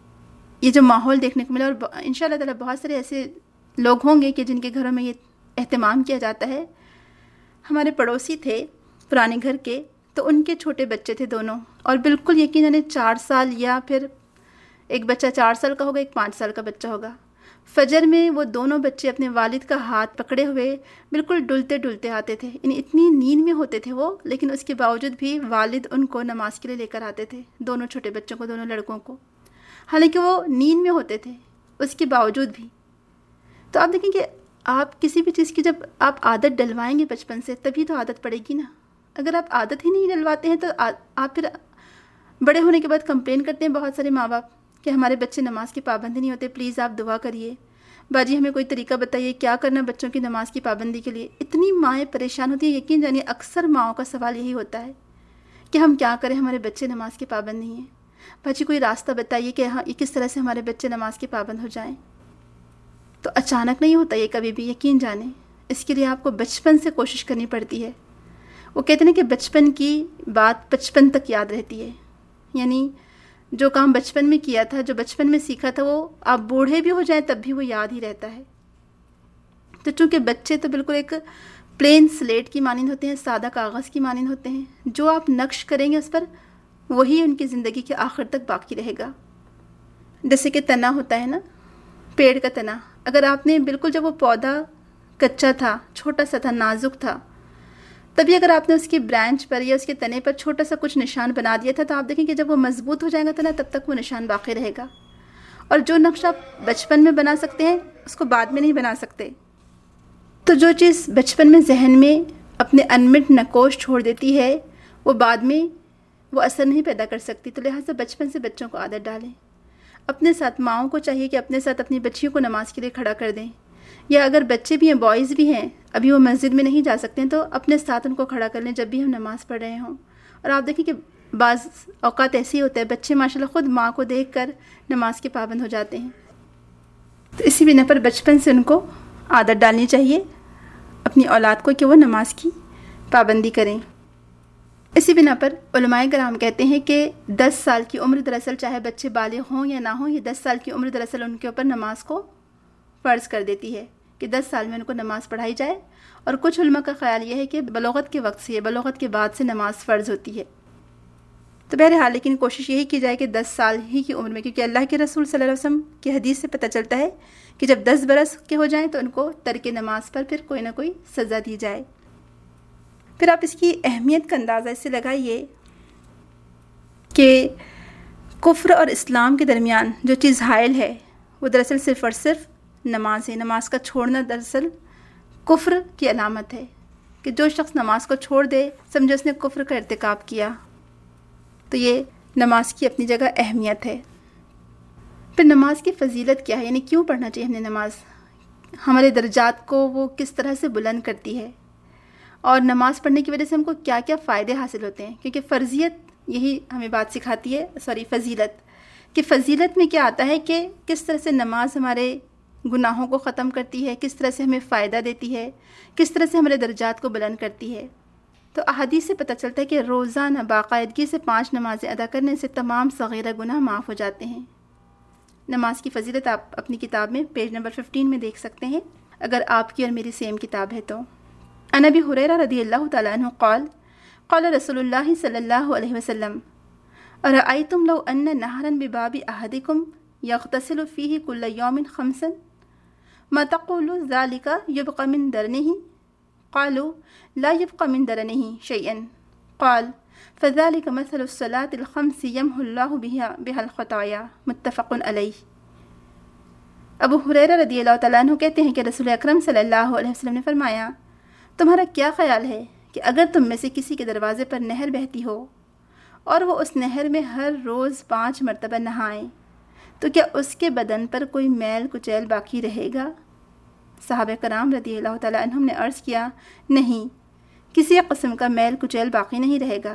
یہ جو ماحول دیکھنے کو ملا، اور ان شاء اللہ تعالیٰ بہت سارے ایسے لوگ ہوں گے کہ جن کے گھروں میں یہ اہتمام کیا جاتا ہے۔ ہمارے پڑوسی تھے پرانے گھر کے، تو ان کے چھوٹے بچے تھے دونوں، اور بالکل یقین جانیں چار سال یا پھر ایک بچہ چار سال کا ہوگا، ایک پانچ سال کا بچہ ہوگا۔ فجر میں وہ دونوں بچے اپنے والد کا ہاتھ پکڑے ہوئے بالکل ڈلتے ڈلتے آتے تھے، یعنی اتنی نیند میں ہوتے تھے وہ، لیکن اس کے باوجود بھی والد ان کو نماز کے لیے لے کر آتے تھے، دونوں چھوٹے بچوں کو، دونوں لڑکوں کو، حالانکہ وہ نیند میں ہوتے تھے اس کے باوجود بھی۔ تو آپ دیکھیں کہ آپ کسی بھی چیز کی جب آپ عادت ڈلوائیں گے بچپن سے، تبھی تو عادت پڑے گی نا۔ اگر آپ عادت ہی نہیں ڈلواتے ہیں تو آپ پھر بڑے ہونے کے بعد کمپلین کرتے ہیں بہت سارے ماں باپ کہ ہمارے بچے نماز کی پابند نہیں ہوتے، پلیز آپ دعا کریے، باجی ہمیں کوئی طریقہ بتائیے کیا کرنا بچوں کی نماز کی پابندی کے لیے۔ اتنی مائیں پریشان ہوتی ہیں، یقین جانیے اکثر ماؤں کا سوال یہی ہوتا ہے کہ ہم کیا کریں، ہمارے بچے نماز کے پابند نہیں ہیں، باجی کوئی راستہ بتائیے کہ ہاں کس طرح سے ہمارے بچے نماز کے پابند ہو جائیں۔ تو اچانک نہیں ہوتا یہ کبھی بھی، یقین جانیں، اس کے لیے آپ کو بچپن سے کوشش کرنی پڑتی ہے۔ وہ کہتے ہیں کہ بچپن کی بات بچپن تک یاد رہتی ہے، یعنی جو کام بچپن میں کیا تھا، جو بچپن میں سیکھا تھا، وہ آپ بوڑھے بھی ہو جائیں تب بھی وہ یاد ہی رہتا ہے۔ تو چونکہ بچے تو بالکل ایک پلین سلیٹ کی مانند ہوتے ہیں، سادہ کاغذ کی مانند ہوتے ہیں، جو آپ نقش کریں گے اس پر وہی ان کی زندگی کے آخر تک باقی رہے گا۔ جیسے کہ تنا ہوتا ہے نا، پیڑ کا تنا، اگر آپ نے بالکل جب وہ پودا کچا تھا، چھوٹا سا تھا، نازک تھا، تبھی اگر آپ نے اس کی برانچ پر یا اس کے تنے پر چھوٹا سا کچھ نشان بنا دیا تھا، تو آپ دیکھیں کہ جب وہ مضبوط ہو جائے گا تنا، تب تک وہ نشان باقی رہے گا، اور جو نقش آپ بچپن میں بنا سکتے ہیں اس کو بعد میں نہیں بنا سکتے۔ تو جو چیز بچپن میں ذہن میں اپنے انمٹ نقوش چھوڑ دیتی ہے، وہ بعد میں وہ اثر نہیں پیدا کر سکتی۔ تو لہٰذا بچپن سے بچوں کو عادت ڈالیں۔ اپنے ساتھ ماؤں کو چاہیے کہ اپنے ساتھ اپنی بچیوں کو نماز کے لیے کھڑا کر دیں، یا اگر بچے بھی ہیں، بوائز بھی ہیں، ابھی وہ مسجد میں نہیں جا سکتے ہیں، تو اپنے ساتھ ان کو کھڑا کر لیں جب بھی ہم نماز پڑھ رہے ہوں۔ اور آپ دیکھیں کہ بعض اوقات ایسے ہی ہوتا ہے، بچے ماشاءاللہ خود ماں کو دیکھ کر نماز کے پابند ہو جاتے ہیں۔ تو اسی بنا پر بچپن سے ان کو عادت ڈالنی چاہیے اپنی اولاد کو کہ وہ نماز کی پابندی کریں۔ اسی بنا پر علماء کرام کہتے ہیں کہ دس سال کی عمر دراصل چاہے بچے بالغ ہوں یا نہ ہوں، یہ دس سال کی عمر دراصل ان کے اوپر نماز کو فرض کر دیتی ہے کہ دس سال میں ان کو نماز پڑھائی جائے، اور کچھ علماء کا خیال یہ ہے کہ بلوغت کے وقت سے، بلوغت کے بعد سے نماز فرض ہوتی ہے۔ تو بہرحال لیکن کوشش یہی کی جائے کہ دس سال ہی کی عمر میں، کیونکہ اللہ کے رسول صلی اللہ علیہ وسلم کی حدیث سے پتہ چلتا ہے کہ جب دس برس کے ہو جائیں تو ان کو ترک نماز پر پھر کوئی نہ کوئی سزا دی جائے۔ پھر آپ اس کی اہمیت کا اندازہ اس سے لگائیے کہ کفر اور اسلام کے درمیان جو چیز حائل ہے وہ دراصل صرف اور صرف نماز ہے۔ نماز کا چھوڑنا دراصل کفر کی علامت ہے، کہ جو شخص نماز کو چھوڑ دے سمجھے اس نے کفر کا ارتکاب کیا۔ تو یہ نماز کی اپنی جگہ اہمیت ہے۔ پھر نماز کی فضیلت کیا ہے، یعنی کیوں پڑھنا چاہیے ہمیں نماز، ہمارے درجات کو وہ کس طرح سے بلند کرتی ہے، اور نماز پڑھنے کی وجہ سے ہم کو کیا کیا فائدے حاصل ہوتے ہیں، کیونکہ فرضیت یہی ہمیں بات سکھاتی ہے، سوری فضیلت، کہ فضیلت میں کیا آتا ہے کہ کس طرح سے نماز ہمارے گناہوں کو ختم کرتی ہے، کس طرح سے ہمیں فائدہ دیتی ہے، کس طرح سے ہمارے درجات کو بلند کرتی ہے۔ تو احادیث سے پتہ چلتا ہے کہ روزانہ باقاعدگی سے پانچ نمازیں ادا کرنے سے تمام صغیرہ گناہ معاف ہو جاتے ہیں۔ نماز کی فضیلت آپ اپنی کتاب میں پیج نمبر پندرہ میں دیکھ سکتے ہیں، اگر آپ کی اور میری سیم کتاب ہے تو۔ عن ابی ہریرہ رضی اللہ تعالیٰ عنہ قال قال رسول اللہ صلی اللہ علیہ وسلم ارأیتم لو ان نہرا بباب احدکم یغتسل فیہ کل یوم خمسا ما تقول ذلك يبقى من درنه قالوا لا يبقى من درنه شيئا قال فذلك مثل الصلاة الخمس يمحو الله بها بها الخطايا متفق علیہ۔ ابو ہریرہ رضی اللہ تعالیٰ عنہ کہتے ہیں کہ رسول اکرم صلی اللہ علیہ وسلم نے فرمایا، تمہارا کیا خیال ہے کہ اگر تم میں سے کسی کے دروازے پر نہر بہتی ہو اور وہ اس نہر میں ہر روز پانچ مرتبہ نہائیں تو کیا اس کے بدن پر کوئی میل کچیل باقی رہے گا؟ صحابہ کرام رضی اللہ تعالیٰ عنہم نے عرض کیا، نہیں، کسی قسم کا میل کچیل باقی نہیں رہے گا۔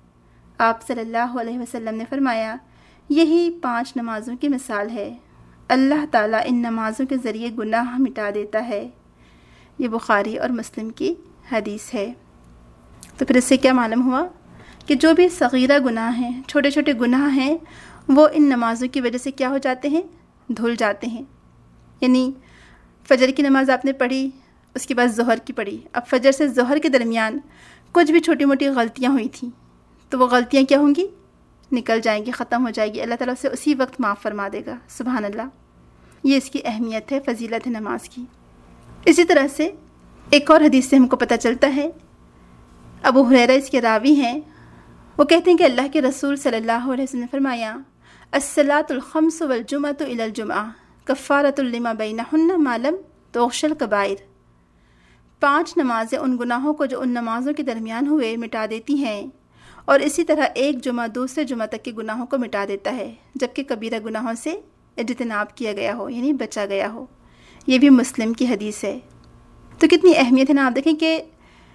آپ صلی اللہ علیہ وسلم نے فرمایا، یہی پانچ نمازوں کی مثال ہے، اللہ تعالیٰ ان نمازوں کے ذریعے گناہ مٹا دیتا ہے۔ یہ بخاری اور مسلم کی حدیث ہے۔ تو پھر اس سے کیا معلوم ہوا کہ جو بھی صغیرہ گناہ ہیں، چھوٹے چھوٹے گناہ ہیں، وہ ان نمازوں کی وجہ سے کیا ہو جاتے ہیں؟ دھل جاتے ہیں۔ یعنی فجر کی نماز آپ نے پڑھی، اس کے بعد ظہر کی پڑھی، اب فجر سے ظہر کے درمیان کچھ بھی چھوٹی موٹی غلطیاں ہوئی تھیں تو وہ غلطیاں کیا ہوں گی؟ نکل جائیں گی، ختم ہو جائے گی، اللہ تعالیٰ اسے اسی وقت معاف فرما دے گا۔ سبحان اللہ، یہ اس کی اہمیت ہے، فضیلت ہے نماز کی۔ اسی طرح سے ایک اور حدیث سے ہم کو پتہ چلتا ہے، ابو ہریرہ اس کے راوی ہیں، وہ کہتے ہیں کہ اللہ کے رسول صلی اللہ علیہ وسلم نے فرمایا، الصلاۃ الخمس والجمعۃ الی الجمعہ کفارۃ لما بینہن ما لم تغش الکبائر۔ پانچ نمازیں ان گناہوں کو جو ان نمازوں کے درمیان ہوئے مٹا دیتی ہیں، اور اسی طرح ایک جمعہ دوسرے جمعہ تک کے گناہوں کو مٹا دیتا ہے جبکہ کبیرہ گناہوں سے اجتناب کیا گیا ہو، یعنی بچا گیا ہو۔ یہ بھی مسلم کی حدیث ہے۔ تو کتنی اہمیت ہے نا، آپ دیکھیں کہ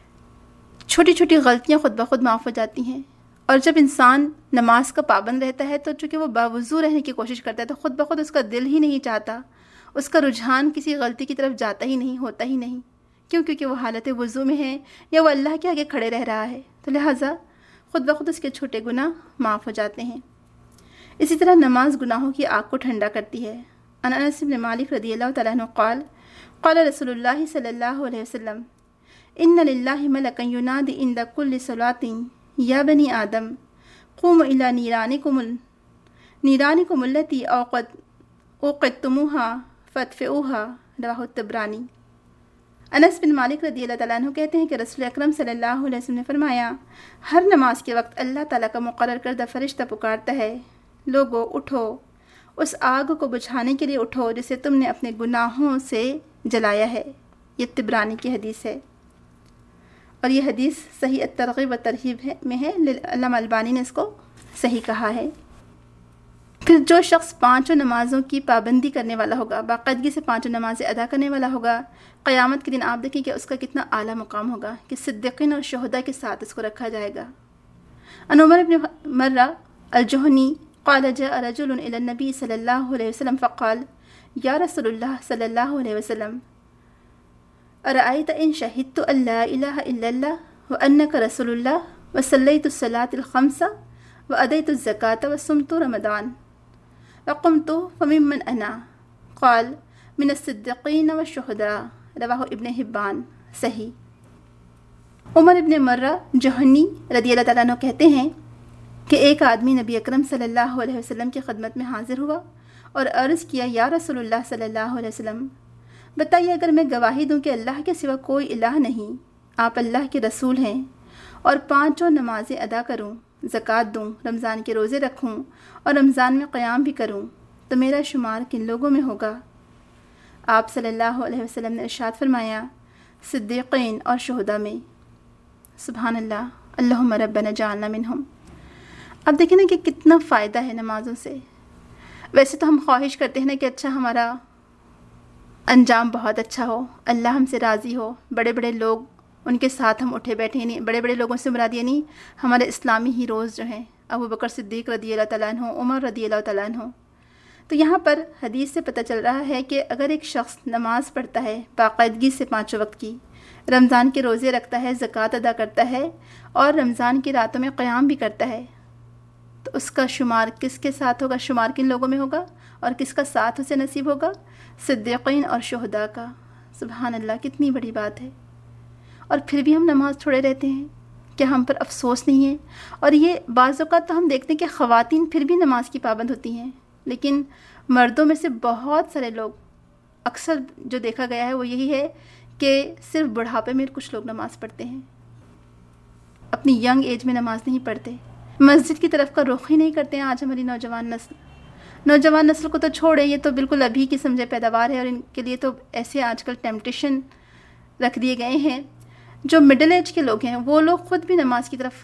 چھوٹی چھوٹی غلطیاں خود بخود معاف ہو جاتی ہیں، اور جب انسان نماز کا پابند رہتا ہے تو چونکہ وہ باوضو رہنے کی کوشش کرتا ہے تو خود بخود اس کا دل ہی نہیں چاہتا، اس کا رجحان کسی غلطی کی طرف جاتا ہی نہیں، ہوتا ہی نہیں، کیوں؟ کیونکہ وہ حالت وضو میں ہے یا وہ اللہ کے آگے کھڑے رہ رہا ہے، تو لہٰذا خود بخود اس کے چھوٹے گناہ معاف ہو جاتے ہیں۔ اسی طرح نماز گناہوں کی آگ کو ٹھنڈا کرتی ہے۔ عن انس بن مالک رضی اللہ تعالیٰ عنہ قال قال رسول اللہ صلی اللہ علیہ وسلم ان للہ ملکا ینادی عند کل صلاۃ یا بنی آدم قوموا الی نیرانکم نیرانکم التی اوقد اوقدتموها فاطفئوها رواہ الطبرانی۔ انس بن مالک رضی اللہ تعالیٰ عنہ کہتے ہیں کہ رسول اکرم صلی اللہ علیہ وسلم نے فرمایا، ہر نماز کے وقت اللہ تعالیٰ کا مقرر کردہ فرشتہ پکارتا ہے، لوگو اٹھو، اس آگ کو بجھانے کے لیے اٹھو جسے تم نے اپنے گناہوں سے جلایا ہے۔ یہ طبرانی کی حدیث ہے، اور یہ حدیث صحیح الترغیب و ترہیب ہے میں ہے، علامہ البانی نے اس کو صحیح کہا ہے۔ پھر جو شخص پانچوں نمازوں کی پابندی کرنے والا ہوگا، باقاعدگی سے پانچوں نمازیں ادا کرنے والا ہوگا، قیامت کے دن آپ دیکھیں کہ اس کا کتنا اعلیٰ مقام ہوگا کہ صدیقین اور شہداء کے ساتھ اس کو رکھا جائے گا۔ عن عمر بن مرہ الجہنی قال جاء رجل الى النبی صلی اللہ علیہ وسلم فقال یا رسول اللہ صلی اللہ علیہ وسلم ارأیت ان شہدت ان لا الہ الا اللہ وانک رسول اللہ وصلیت الصلاة الخمس وادیت الزکاة وصمت رمضان وقمت فممن انا قال من الصدیقین والشہداء رواہ ابن حبان صحیح۔ عمر ابن مرہ جہنی رضی اللہ تعالیٰ عنہ کہتے ہیں کہ ایک آدمی نبی اکرم صلی اللہ علیہ وسلم کی خدمت میں حاضر ہوا اور عرض کیا، یا رسول اللہ صلی اللہ علیہ وسلم، بتائیے اگر میں گواہی دوں کہ اللہ کے سوا کوئی الہ نہیں، آپ اللہ کے رسول ہیں، اور پانچوں نمازیں ادا کروں، زکوٰۃ دوں، رمضان کے روزے رکھوں اور رمضان میں قیام بھی کروں، تو میرا شمار کن لوگوں میں ہوگا؟ آپ صلی اللہ علیہ وسلم نے ارشاد فرمایا، صدیقین اور شہداء میں۔ سبحان اللہ، اللہم ربنا جعلنا منہم۔ اب دیکھیں نا کہ کتنا فائدہ ہے نمازوں سے۔ ویسے تو ہم خواہش کرتے ہیں نا کہ اچھا ہمارا انجام بہت اچھا ہو، اللہ ہم سے راضی ہو، بڑے بڑے لوگ ان کے ساتھ ہم اٹھے بیٹھے، نہیں بڑے بڑے لوگوں سے مراد یعنی ہمارے اسلامی ہیروز جو ہیں، ابو بکر صدیق رضی اللہ تعالیٰ عنہ، عمر رضی اللہ تعالیٰ عنہ۔ تو یہاں پر حدیث سے پتہ چل رہا ہے کہ اگر ایک شخص نماز پڑھتا ہے باقاعدگی سے پانچوں وقت کی، رمضان کے روزے رکھتا ہے، زکوٰۃ ادا کرتا ہے اور رمضان کی راتوں میں قیام بھی کرتا ہے، تو اس کا شمار کس کے ساتھ ہوگا؟ شمار کن لوگوں میں ہوگا اور کس کا ساتھ اسے نصیب ہوگا؟ صدیقین اور شہداء کا۔ سبحان اللہ، کتنی بڑی بات ہے۔ اور پھر بھی ہم نماز چھوڑے رہتے ہیں، کیا ہم پر افسوس نہیں ہے؟ اور یہ بعض اوقات تو ہم دیکھتے ہیں کہ خواتین پھر بھی نماز کی پابند ہوتی ہیں، لیکن مردوں میں سے بہت سارے لوگ، اکثر جو دیکھا گیا ہے وہ یہی ہے کہ صرف بڑھاپے میں کچھ لوگ نماز پڑھتے ہیں، اپنی ینگ ایج میں نماز نہیں پڑھتے، مسجد کی طرف کا رخ ہی نہیں کرتے ہیں۔ آج ہماری نوجوان نسل نوجوان نسل کو تو چھوڑیں، یہ تو بالکل ابھی کی سمجھے پیداوار ہے، اور ان کے لیے تو ایسے آج کل ٹیمپٹیشن رکھ دیے گئے ہیں۔ جو مڈل ایج کے لوگ ہیں وہ لوگ خود بھی نماز کی طرف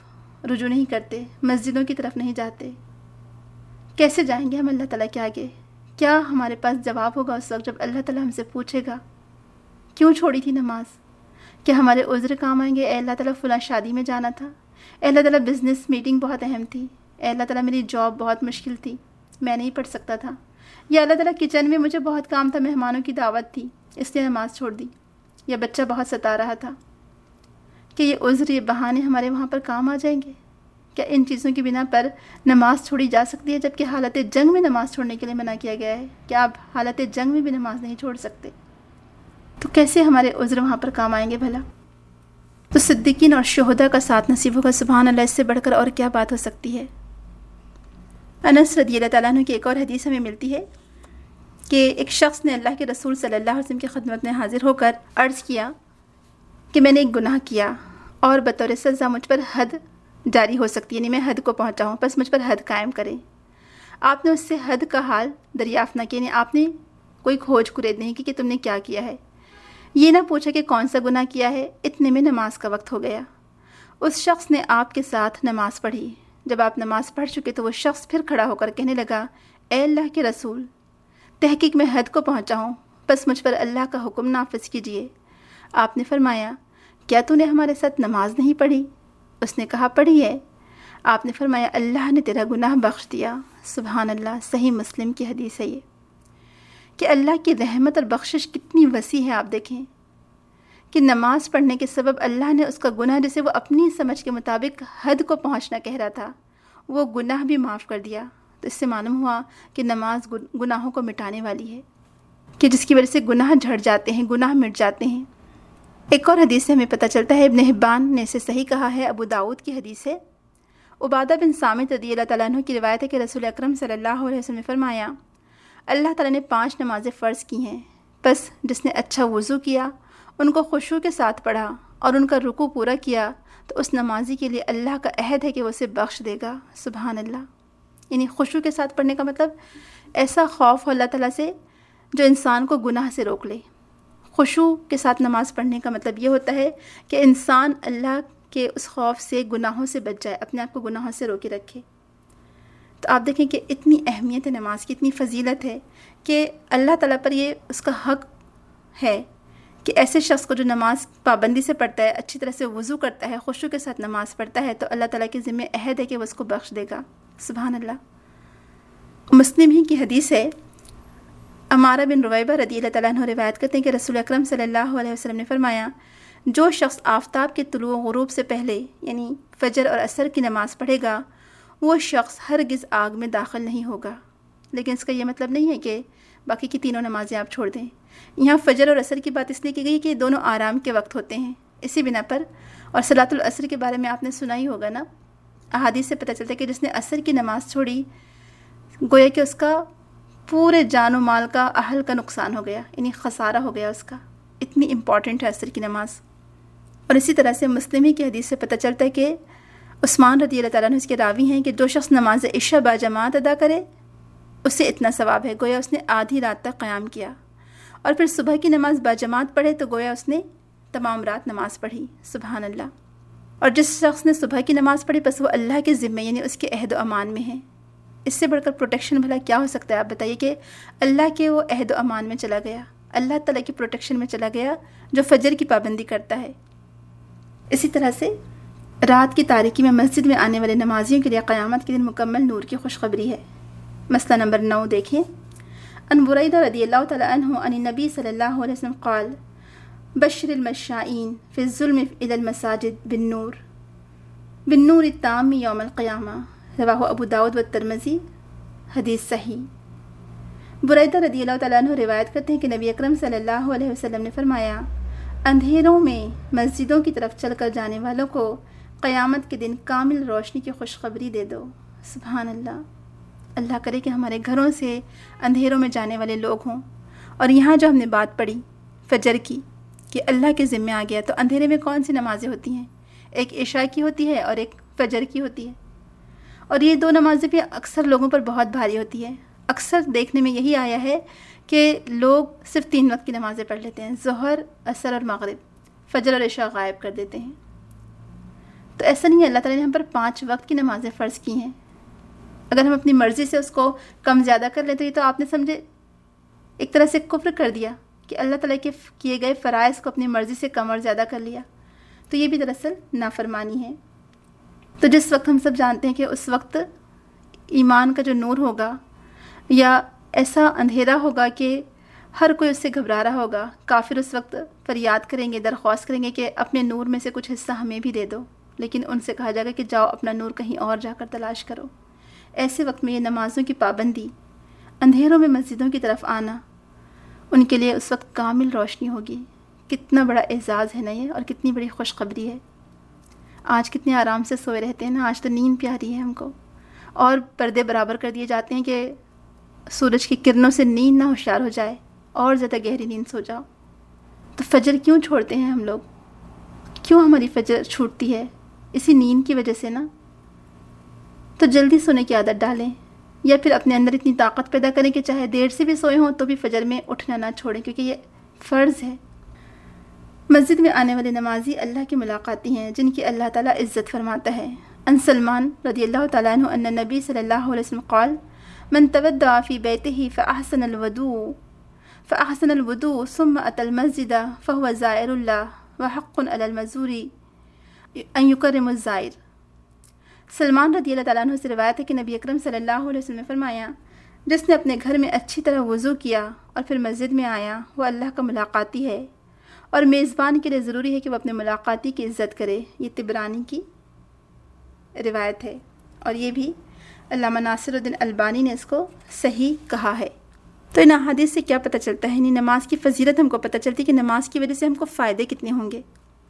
رجوع نہیں کرتے، مسجدوں کی طرف نہیں جاتے، کیسے جائیں گے ہم اللہ تعالیٰ کے آگے؟ کیا ہمارے پاس جواب ہوگا اس وقت جب اللہ تعالیٰ ہم سے پوچھے گا کیوں چھوڑی تھی نماز؟ کیا ہمارے عذر کام آئیں گے؟ اے اللہ تعالیٰ فلاں شادی میں جانا تھا، اے اللہ تعالیٰ بزنس میٹنگ بہت اہم تھی، اے اللہ تعالیٰ میری جاب بہت مشکل تھی، میں نہیں پڑھ سکتا تھا، یا اللہ تعالیٰ کچن میں مجھے بہت کام تھا، مہمانوں کی دعوت تھی اس لیے نماز چھوڑ دی، یا بچہ بہت ستا رہا تھا۔ کہ یہ عذر، یہ بہانے ہمارے وہاں پر کام آ جائیں گے؟ کیا ان چیزوں کی بنا پر نماز چھوڑی جا سکتی ہے جبکہ حالت جنگ میں نماز چھوڑنے کے لیے منع کیا گیا ہے؟ کیا آپ حالت جنگ میں بھی نماز نہیں چھوڑ سکتے؟ تو کیسے ہمارے عذر وہاں پر کام آئیں گے بھلا؟ تو صدیقین اور شہداء کا ساتھ نصیب ہوگا، سبحان اللہ، اس سے بڑھ کر اور کیا بات ہو سکتی ہے؟ انس رضی اللہ تعالیٰ عنہ کی ایک اور حدیث ہمیں ملتی ہے کہ ایک شخص نے اللہ کے رسول صلی اللہ علیہ وسلم کی خدمت میں حاضر ہو کر عرض کیا کہ میں نے ایک گناہ کیا اور بطور سزا مجھ پر حد جاری ہو سکتی ہے، یعنی میں حد کو پہنچا ہوں، بس مجھ پر حد قائم کریں۔ آپ نے اس سے حد کا حال دریافت نہ کیا، یعنی آپ نے کوئی کھوج کرید نہیں کی کہ تم نے کیا کیا ہے، یہ نہ پوچھا کہ کون سا گناہ کیا ہے، اتنے میں نماز کا وقت ہو گیا۔ اس شخص نے آپ کے ساتھ نماز پڑھی۔ جب آپ نماز پڑھ چکے تو وہ شخص پھر کھڑا ہو کر کہنے لگا، اے اللہ کے رسول، تحقیق میں حد کو پہنچا ہوں، بس مجھ پر اللہ کا حکم نافذ کیجیے۔ آپ نے فرمایا، کیا تو نے ہمارے ساتھ نماز نہیں پڑھی؟ اس نے کہا، پڑھی ہے۔ آپ نے فرمایا، اللہ نے تیرا گناہ بخش دیا۔ سبحان اللہ، صحیح مسلم کی حدیث ہے یہ، کہ اللہ کی رحمت اور بخشش کتنی وسیع ہے۔ آپ دیکھیں کہ نماز پڑھنے کے سبب اللہ نے اس کا گناہ، جسے وہ اپنی سمجھ کے مطابق حد کو پہنچنا کہہ رہا تھا، وہ گناہ بھی معاف کر دیا۔ تو اس سے معلوم ہوا کہ نماز گناہوں کو مٹانے والی ہے، کہ جس کی وجہ سے گناہ جھڑ جاتے ہیں، گناہ مٹ جاتے ہیں۔ ایک اور حدیث سے ہمیں پتہ چلتا ہے، ابن حبان نے اسے صحیح کہا ہے، ابو داؤد کی حدیث ہے، عبادہ بن صامت رضی اللہ تعالیٰ عنہ کی روایت ہے کہ رسول اکرم صلی اللہ علیہ وسلم نے فرمایا، اللہ تعالیٰ نے پانچ نمازیں فرض کی ہیں، بس جس نے اچھا وضو کیا، ان کو خشوع کے ساتھ پڑھا اور ان کا رکوع پورا کیا، تو اس نمازی کے لیے اللہ کا عہد ہے کہ وہ اسے بخش دے گا۔ سبحان اللہ، یعنی خشوع کے ساتھ پڑھنے کا مطلب ایسا خوف ہو اللہ تعالیٰ سے جو انسان کو گناہ سے روک لے۔ خشوع کے ساتھ نماز پڑھنے کا مطلب یہ ہوتا ہے کہ انسان اللہ کے اس خوف سے، گناہوں سے بچ جائے، اپنے آپ کو گناہوں سے روکے رکھے۔ تو آپ دیکھیں کہ اتنی اہمیت ہے نماز کی، اتنی فضیلت ہے کہ اللہ تعالیٰ پر یہ اس کا حق ہے کہ ایسے شخص کو جو نماز پابندی سے پڑھتا ہے، اچھی طرح سے وضو کرتا ہے، خشوع کے ساتھ نماز پڑھتا ہے، تو اللہ تعالیٰ کے ذمہ عہد ہے کہ وہ اس کو بخش دے گا۔ سبحان اللہ۔ مسلم ہی کی حدیث ہے، عمارہ بن رویبہ رضی اللہ تعالیٰ عنہ روایت کرتے ہیں کہ رسول اکرم صلی اللہ علیہ وسلم نے فرمایا، جو شخص آفتاب کے طلوع و غروب سے پہلے یعنی فجر اور عصر کی نماز پڑھے گا، وہ شخص ہرگز آگ میں داخل نہیں ہوگا۔ لیکن اس کا یہ مطلب نہیں ہے کہ باقی کی تینوں نمازیں آپ چھوڑ دیں۔ یہاں فجر اور عصر کی بات اس لیے کی گئی کہ دونوں آرام کے وقت ہوتے ہیں، اسی بنا پر۔ اور صلاۃ العصر کے بارے میں آپ نے سنا ہی ہوگا نا، احادیث سے پتہ چلتا ہے کہ جس نے عصر کی نماز چھوڑی، گویا کہ اس کا پورے جان و مال کا، اہل کا نقصان ہو گیا، یعنی خسارہ ہو گیا اس کا۔ اتنی امپورٹنٹ ہے عصر کی نماز۔ اور اسی طرح سے مسلم کی حدیث سے پتہ چلتا ہے کہ عثمان رضی اللہ تعالیٰ عنہ اس کے راوی ہیں کہ جو شخص نماز عشاء با جماعت ادا کرے، اس سے اتنا ثواب ہے، گویا اس نے آدھی رات تک قیام کیا، اور پھر صبح کی نماز با جماعت پڑھے تو گویا اس نے تمام رات نماز پڑھی۔ سبحان اللہ۔ اور جس شخص نے صبح کی نماز پڑھی، بس وہ اللہ کے ذمہ یعنی اس کے عہد و امان میں ہے۔ اس سے بڑھ کر پروٹیکشن بھلا کیا ہو سکتا ہے؟ آپ بتائیے کہ اللہ کے وہ عہد و امان میں چلا گیا، اللہ تعالیٰ کی پروٹیکشن میں چلا گیا جو فجر کی پابندی کرتا ہے۔ اسی طرح سے رات کی تاریکی میں مسجد میں آنے والے نمازیوں کے لیے قیامت کے دن مکمل نور کی خوشخبری ہے۔ مسئلہ نمبر نو دیکھیں، ان بریدہ رضی اللہ تعالیٰ عنہ عن النبی صلی اللہ علیہ وسلم قال بشر المشائین فی الظلم الی المساجد بالنور بالنور التام یوم القیامہ، رواہ ابو داود والترمذی، حدیث صحیح۔ بریدہ رضی اللہ تعالیٰ عنہ روایت کرتے ہیں کہ نبی اکرم صلی اللہ علیہ وسلم نے فرمایا، اندھیروں میں مسجدوں کی طرف چل کر جانے والوں کو قیامت کے دن کامل روشنی کی خوشخبری دے دو۔ سبحان اللہ۔ اللہ کرے کہ ہمارے گھروں سے اندھیروں میں جانے والے لوگ ہوں۔ اور یہاں جو ہم نے بات پڑھی فجر کی کہ اللہ کے ذمہ آ گیا، تو اندھیرے میں کون سی نمازیں ہوتی ہیں؟ ایک عشاء کی ہوتی ہے اور ایک فجر کی ہوتی ہے، اور یہ دو نمازیں بھی اکثر لوگوں پر بہت بھاری ہوتی ہے۔ اکثر دیکھنے میں یہی آیا ہے کہ لوگ صرف تین وقت کی نمازیں پڑھ لیتے ہیں، ظہر، عصر اور مغرب، فجر اور عشاء غائب کر دیتے ہیں۔ تو ایسا نہیں ہے، اللہ تعالیٰ نے ہم پر پانچ وقت کی نمازیں فرض کی ہیں. اگر ہم اپنی مرضی سے اس کو کم زیادہ کر لیں تو یہ تو آپ نے سمجھے ایک طرح سے کفر کر دیا کہ اللہ تعالیٰ کے کیے گئے فرائض کو اپنی مرضی سے کم اور زیادہ کر لیا. تو یہ بھی دراصل نافرمانی ہے. تو جس وقت ہم سب جانتے ہیں کہ اس وقت ایمان کا جو نور ہوگا یا ایسا اندھیرا ہوگا کہ ہر کوئی اس سے گھبرا رہا ہوگا، کافر اس وقت فریاد کریں گے، درخواست کریں گے کہ اپنے نور میں سے کچھ حصہ ہمیں بھی دے دو، لیکن ان سے کہا جائے گا کہ جاؤ اپنا نور کہیں اور جا کر تلاش کرو. ایسے وقت میں یہ نمازوں کی پابندی، اندھیروں میں مسجدوں کی طرف آنا، ان کے لیے اس وقت کامل روشنی ہوگی. کتنا بڑا اعزاز ہے نا یہ، اور کتنی بڑی خوشخبری ہے. آج کتنے آرام سے سوئے رہتے ہیں نا، آج تو نیند پیاری ہے ہم کو، اور پردے برابر کر دیے جاتے ہیں کہ سورج کی کرنوں سے نیند نہ ہوشیار ہو جائے، اور زیادہ گہری نیند سو جاؤ. تو فجر کیوں چھوڑتے ہیں ہم لوگ؟ کیوں ہماری فجر چھوٹتی ہے؟ اسی نیند کی وجہ سے نا. تو جلدی سونے کی عادت ڈالیں، یا پھر اپنے اندر اتنی طاقت پیدا کریں کہ چاہے دیر سے بھی سوئے ہوں تو بھی فجر میں اٹھنا نہ چھوڑیں، کیونکہ یہ فرض ہے. مسجد میں آنے والے نمازی اللہ کی ملاقاتی ہیں جن کی اللہ تعالیٰ عزت فرماتا ہے. ان سلمان رضی اللہ تعالیٰ عنہ ان نبی صلی اللہ علیہ وسلم قال من تودع في بيته فأحسن الوضوء فأحسن الوضوء ثم أتى المسجد فهو زائر الله وحق على المزور أن يكرم الزائر. سلمان رضی اللہ تعالیٰ عنہ سے روایت ہے کہ نبی اکرم صلی اللہ علیہ وسلم نے فرمایا، جس نے اپنے گھر میں اچھی طرح وضو کیا اور پھر مسجد میں آیا وہ اللہ کا ملاقاتی ہے، اور میزبان کے لیے ضروری ہے کہ وہ اپنے ملاقاتی کی عزت کرے. یہ طبرانی کی روایت ہے، اور یہ بھی علامہ ناصر الدین البانی نے اس کو صحیح کہا ہے. تو ان احادیث سے کیا پتہ چلتا ہے؟ نماز کی فضیلت ہم کو پتہ چلتی ہے کہ نماز کی وجہ سے ہم کو فائدے کتنے ہوں گے.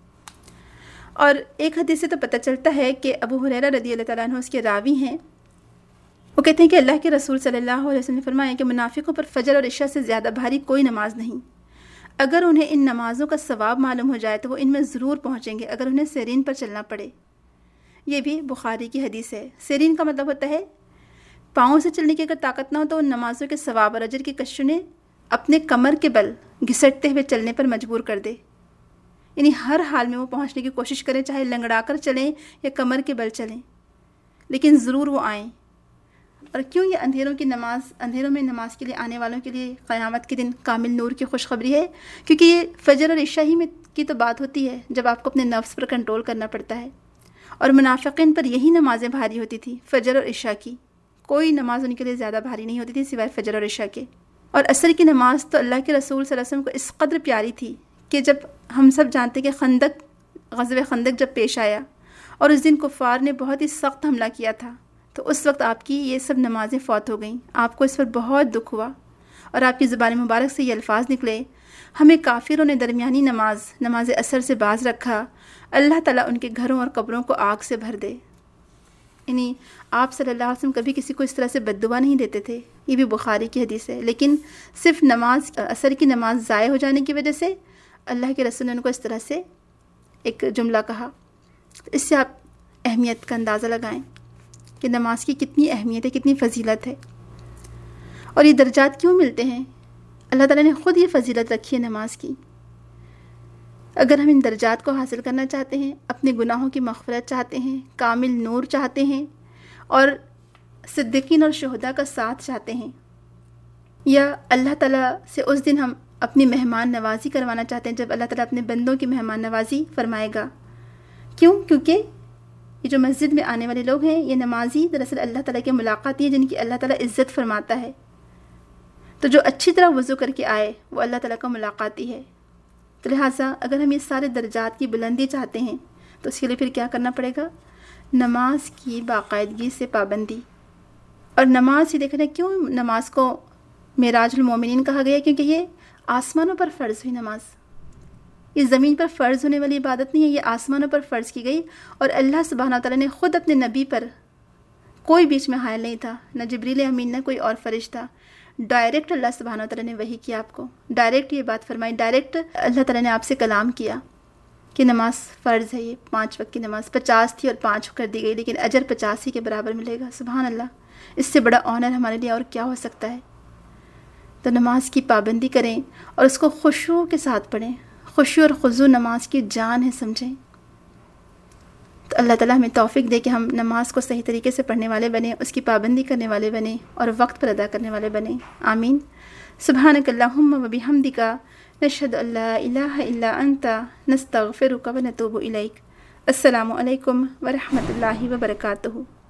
اور ایک حدیث سے تو پتہ چلتا ہے کہ ابو ہریرہ رضی اللہ تعالیٰ عنہ اس کے راوی ہیں، وہ کہتے ہیں کہ اللہ کے رسول صلی اللہ علیہ وسلم نے فرمایا کہ منافقوں پر فجر اور عشاء سے زیادہ بھاری کوئی نماز نہیں. اگر انہیں ان نمازوں کا ثواب معلوم ہو جائے تو وہ ان میں ضرور پہنچیں گے، اگر انہیں سیرین پر چلنا پڑے. یہ بھی بخاری کی حدیث ہے. سیرین کا مطلب ہوتا ہے پاؤں سے چلنے کی اگر طاقت نہ ہو تو ان نمازوں کے ثواب اور اجر کی کششوں نے اپنے کمر کے بل گھسٹتے ہوئے چلنے پر مجبور کر دے. یعنی ہر حال میں وہ پہنچنے کی کوشش کریں، چاہے لنگڑا کر چلیں یا کمر کے بل چلیں، لیکن ضرور وہ آئیں. اور کیوں یہ اندھیروں کی نماز، اندھیروں میں نماز کے لیے آنے والوں کے لیے قیامت کے دن کامل نور کی خوشخبری ہے؟ کیونکہ یہ فجر اور عشاء ہی میں کی تو بات ہوتی ہے جب آپ کو اپنے نفس پر کنٹرول کرنا پڑتا ہے. اور منافقین پر یہی نمازیں بھاری ہوتی تھی، فجر اور عشاء کی. کوئی نماز ان کے لیے زیادہ بھاری نہیں ہوتی تھی سوائے فجر اور عشاء کے. اور عصر کی نماز تو اللہ کے رسول صلی اللہ علیہ وسلم کو اس قدر پیاری تھی کہ جب ہم سب جانتے کہ خندق، غزوہ خندق جب پیش آیا اور اس دن کفار نے بہت ہی سخت حملہ کیا تھا، تو اس وقت آپ کی یہ سب نمازیں فوت ہو گئیں. آپ کو اس پر بہت دکھ ہوا اور آپ کی زبان مبارک سے یہ الفاظ نکلے، ہمیں کافروں نے درمیانی نماز نماز عصر سے باز رکھا، اللہ تعالیٰ ان کے گھروں اور قبروں کو آگ سے بھر دے. یعنی آپ صلی اللہ علیہ وسلم کبھی کسی کو اس طرح سے بد دعا نہیں دیتے تھے. یہ بھی بخاری کی حدیث ہے. لیکن صرف نماز عصر کی نماز ضائع ہو جانے کی وجہ سے اللہ کے رسول نے ان کو اس طرح سے ایک جملہ کہا. اس سے آپ اہمیت کا اندازہ لگائیں کہ نماز کی کتنی اہمیت ہے، کتنی فضیلت ہے. اور یہ درجات کیوں ملتے ہیں؟ اللہ تعالیٰ نے خود یہ فضیلت رکھی ہے نماز کی. اگر ہم ان درجات کو حاصل کرنا چاہتے ہیں، اپنے گناہوں کی مغفرت چاہتے ہیں، کامل نور چاہتے ہیں، اور صدیقین اور شہداء کا ساتھ چاہتے ہیں، یا اللہ تعالیٰ سے اس دن ہم اپنی مہمان نوازی کروانا چاہتے ہیں جب اللہ تعالیٰ اپنے بندوں کی مہمان نوازی فرمائے گا. کیوں؟ کیونکہ یہ جو مسجد میں آنے والے لوگ ہیں، یہ نمازی دراصل اللہ تعالیٰ کے ملاقاتی ہیں جن کی اللہ تعالیٰ عزت فرماتا ہے. تو جو اچھی طرح وضو کر کے آئے وہ اللہ تعالیٰ کا ملاقاتی ہے. تو لہٰذا اگر ہم یہ سارے درجات کی بلندی چاہتے ہیں تو اس کے لیے پھر کیا کرنا پڑے گا؟ نماز کی باقاعدگی سے پابندی. اور نماز ہی دیکھنا، کیوں نماز کو معراج المومنین کہا گیا؟ کیونکہ یہ آسمانوں پر فرض ہوئی نماز. یہ زمین پر فرض ہونے والی عبادت نہیں ہے، یہ آسمانوں پر فرض کی گئی. اور اللہ سبحانہ تعالیٰ نے خود اپنے نبی پر، کوئی بیچ میں حائل نہیں تھا، نہ جبریل امین نہ کوئی اور فرشتہ، ڈائریکٹ اللہ سبحانہ تعالیٰ نے وحی کیا آپ کو، ڈائریکٹ یہ بات فرمائی، ڈائریکٹ اللہ تعالیٰ نے آپ سے کلام کیا کہ نماز فرض ہے. یہ پانچ وقت کی نماز پچاس تھی اور پانچ کر دی گئی، لیکن اجر پچاس ہی کے برابر ملے گا. سبحان اللہ، اس سے بڑا آنر ہمارے لیے اور کیا ہو سکتا ہے؟ تو نماز کی پابندی کریں اور اس کو خشوع کے ساتھ پڑھیں. خشوع اور خضوع نماز کی جان ہے، سمجھیں. تو اللہ تعالیٰ ہمیں توفیق دے کہ ہم نماز کو صحیح طریقے سے پڑھنے والے بنیں، اس کی پابندی کرنے والے بنیں اور وقت پر ادا کرنے والے بنیں، آمین۔ سبحانک اللہم و بحمدک، نشہد ان لا الہ الا انت، نستغفرک و نتوب الیک۔ السلام علیکم ورحمۃ اللہ وبرکاتہ۔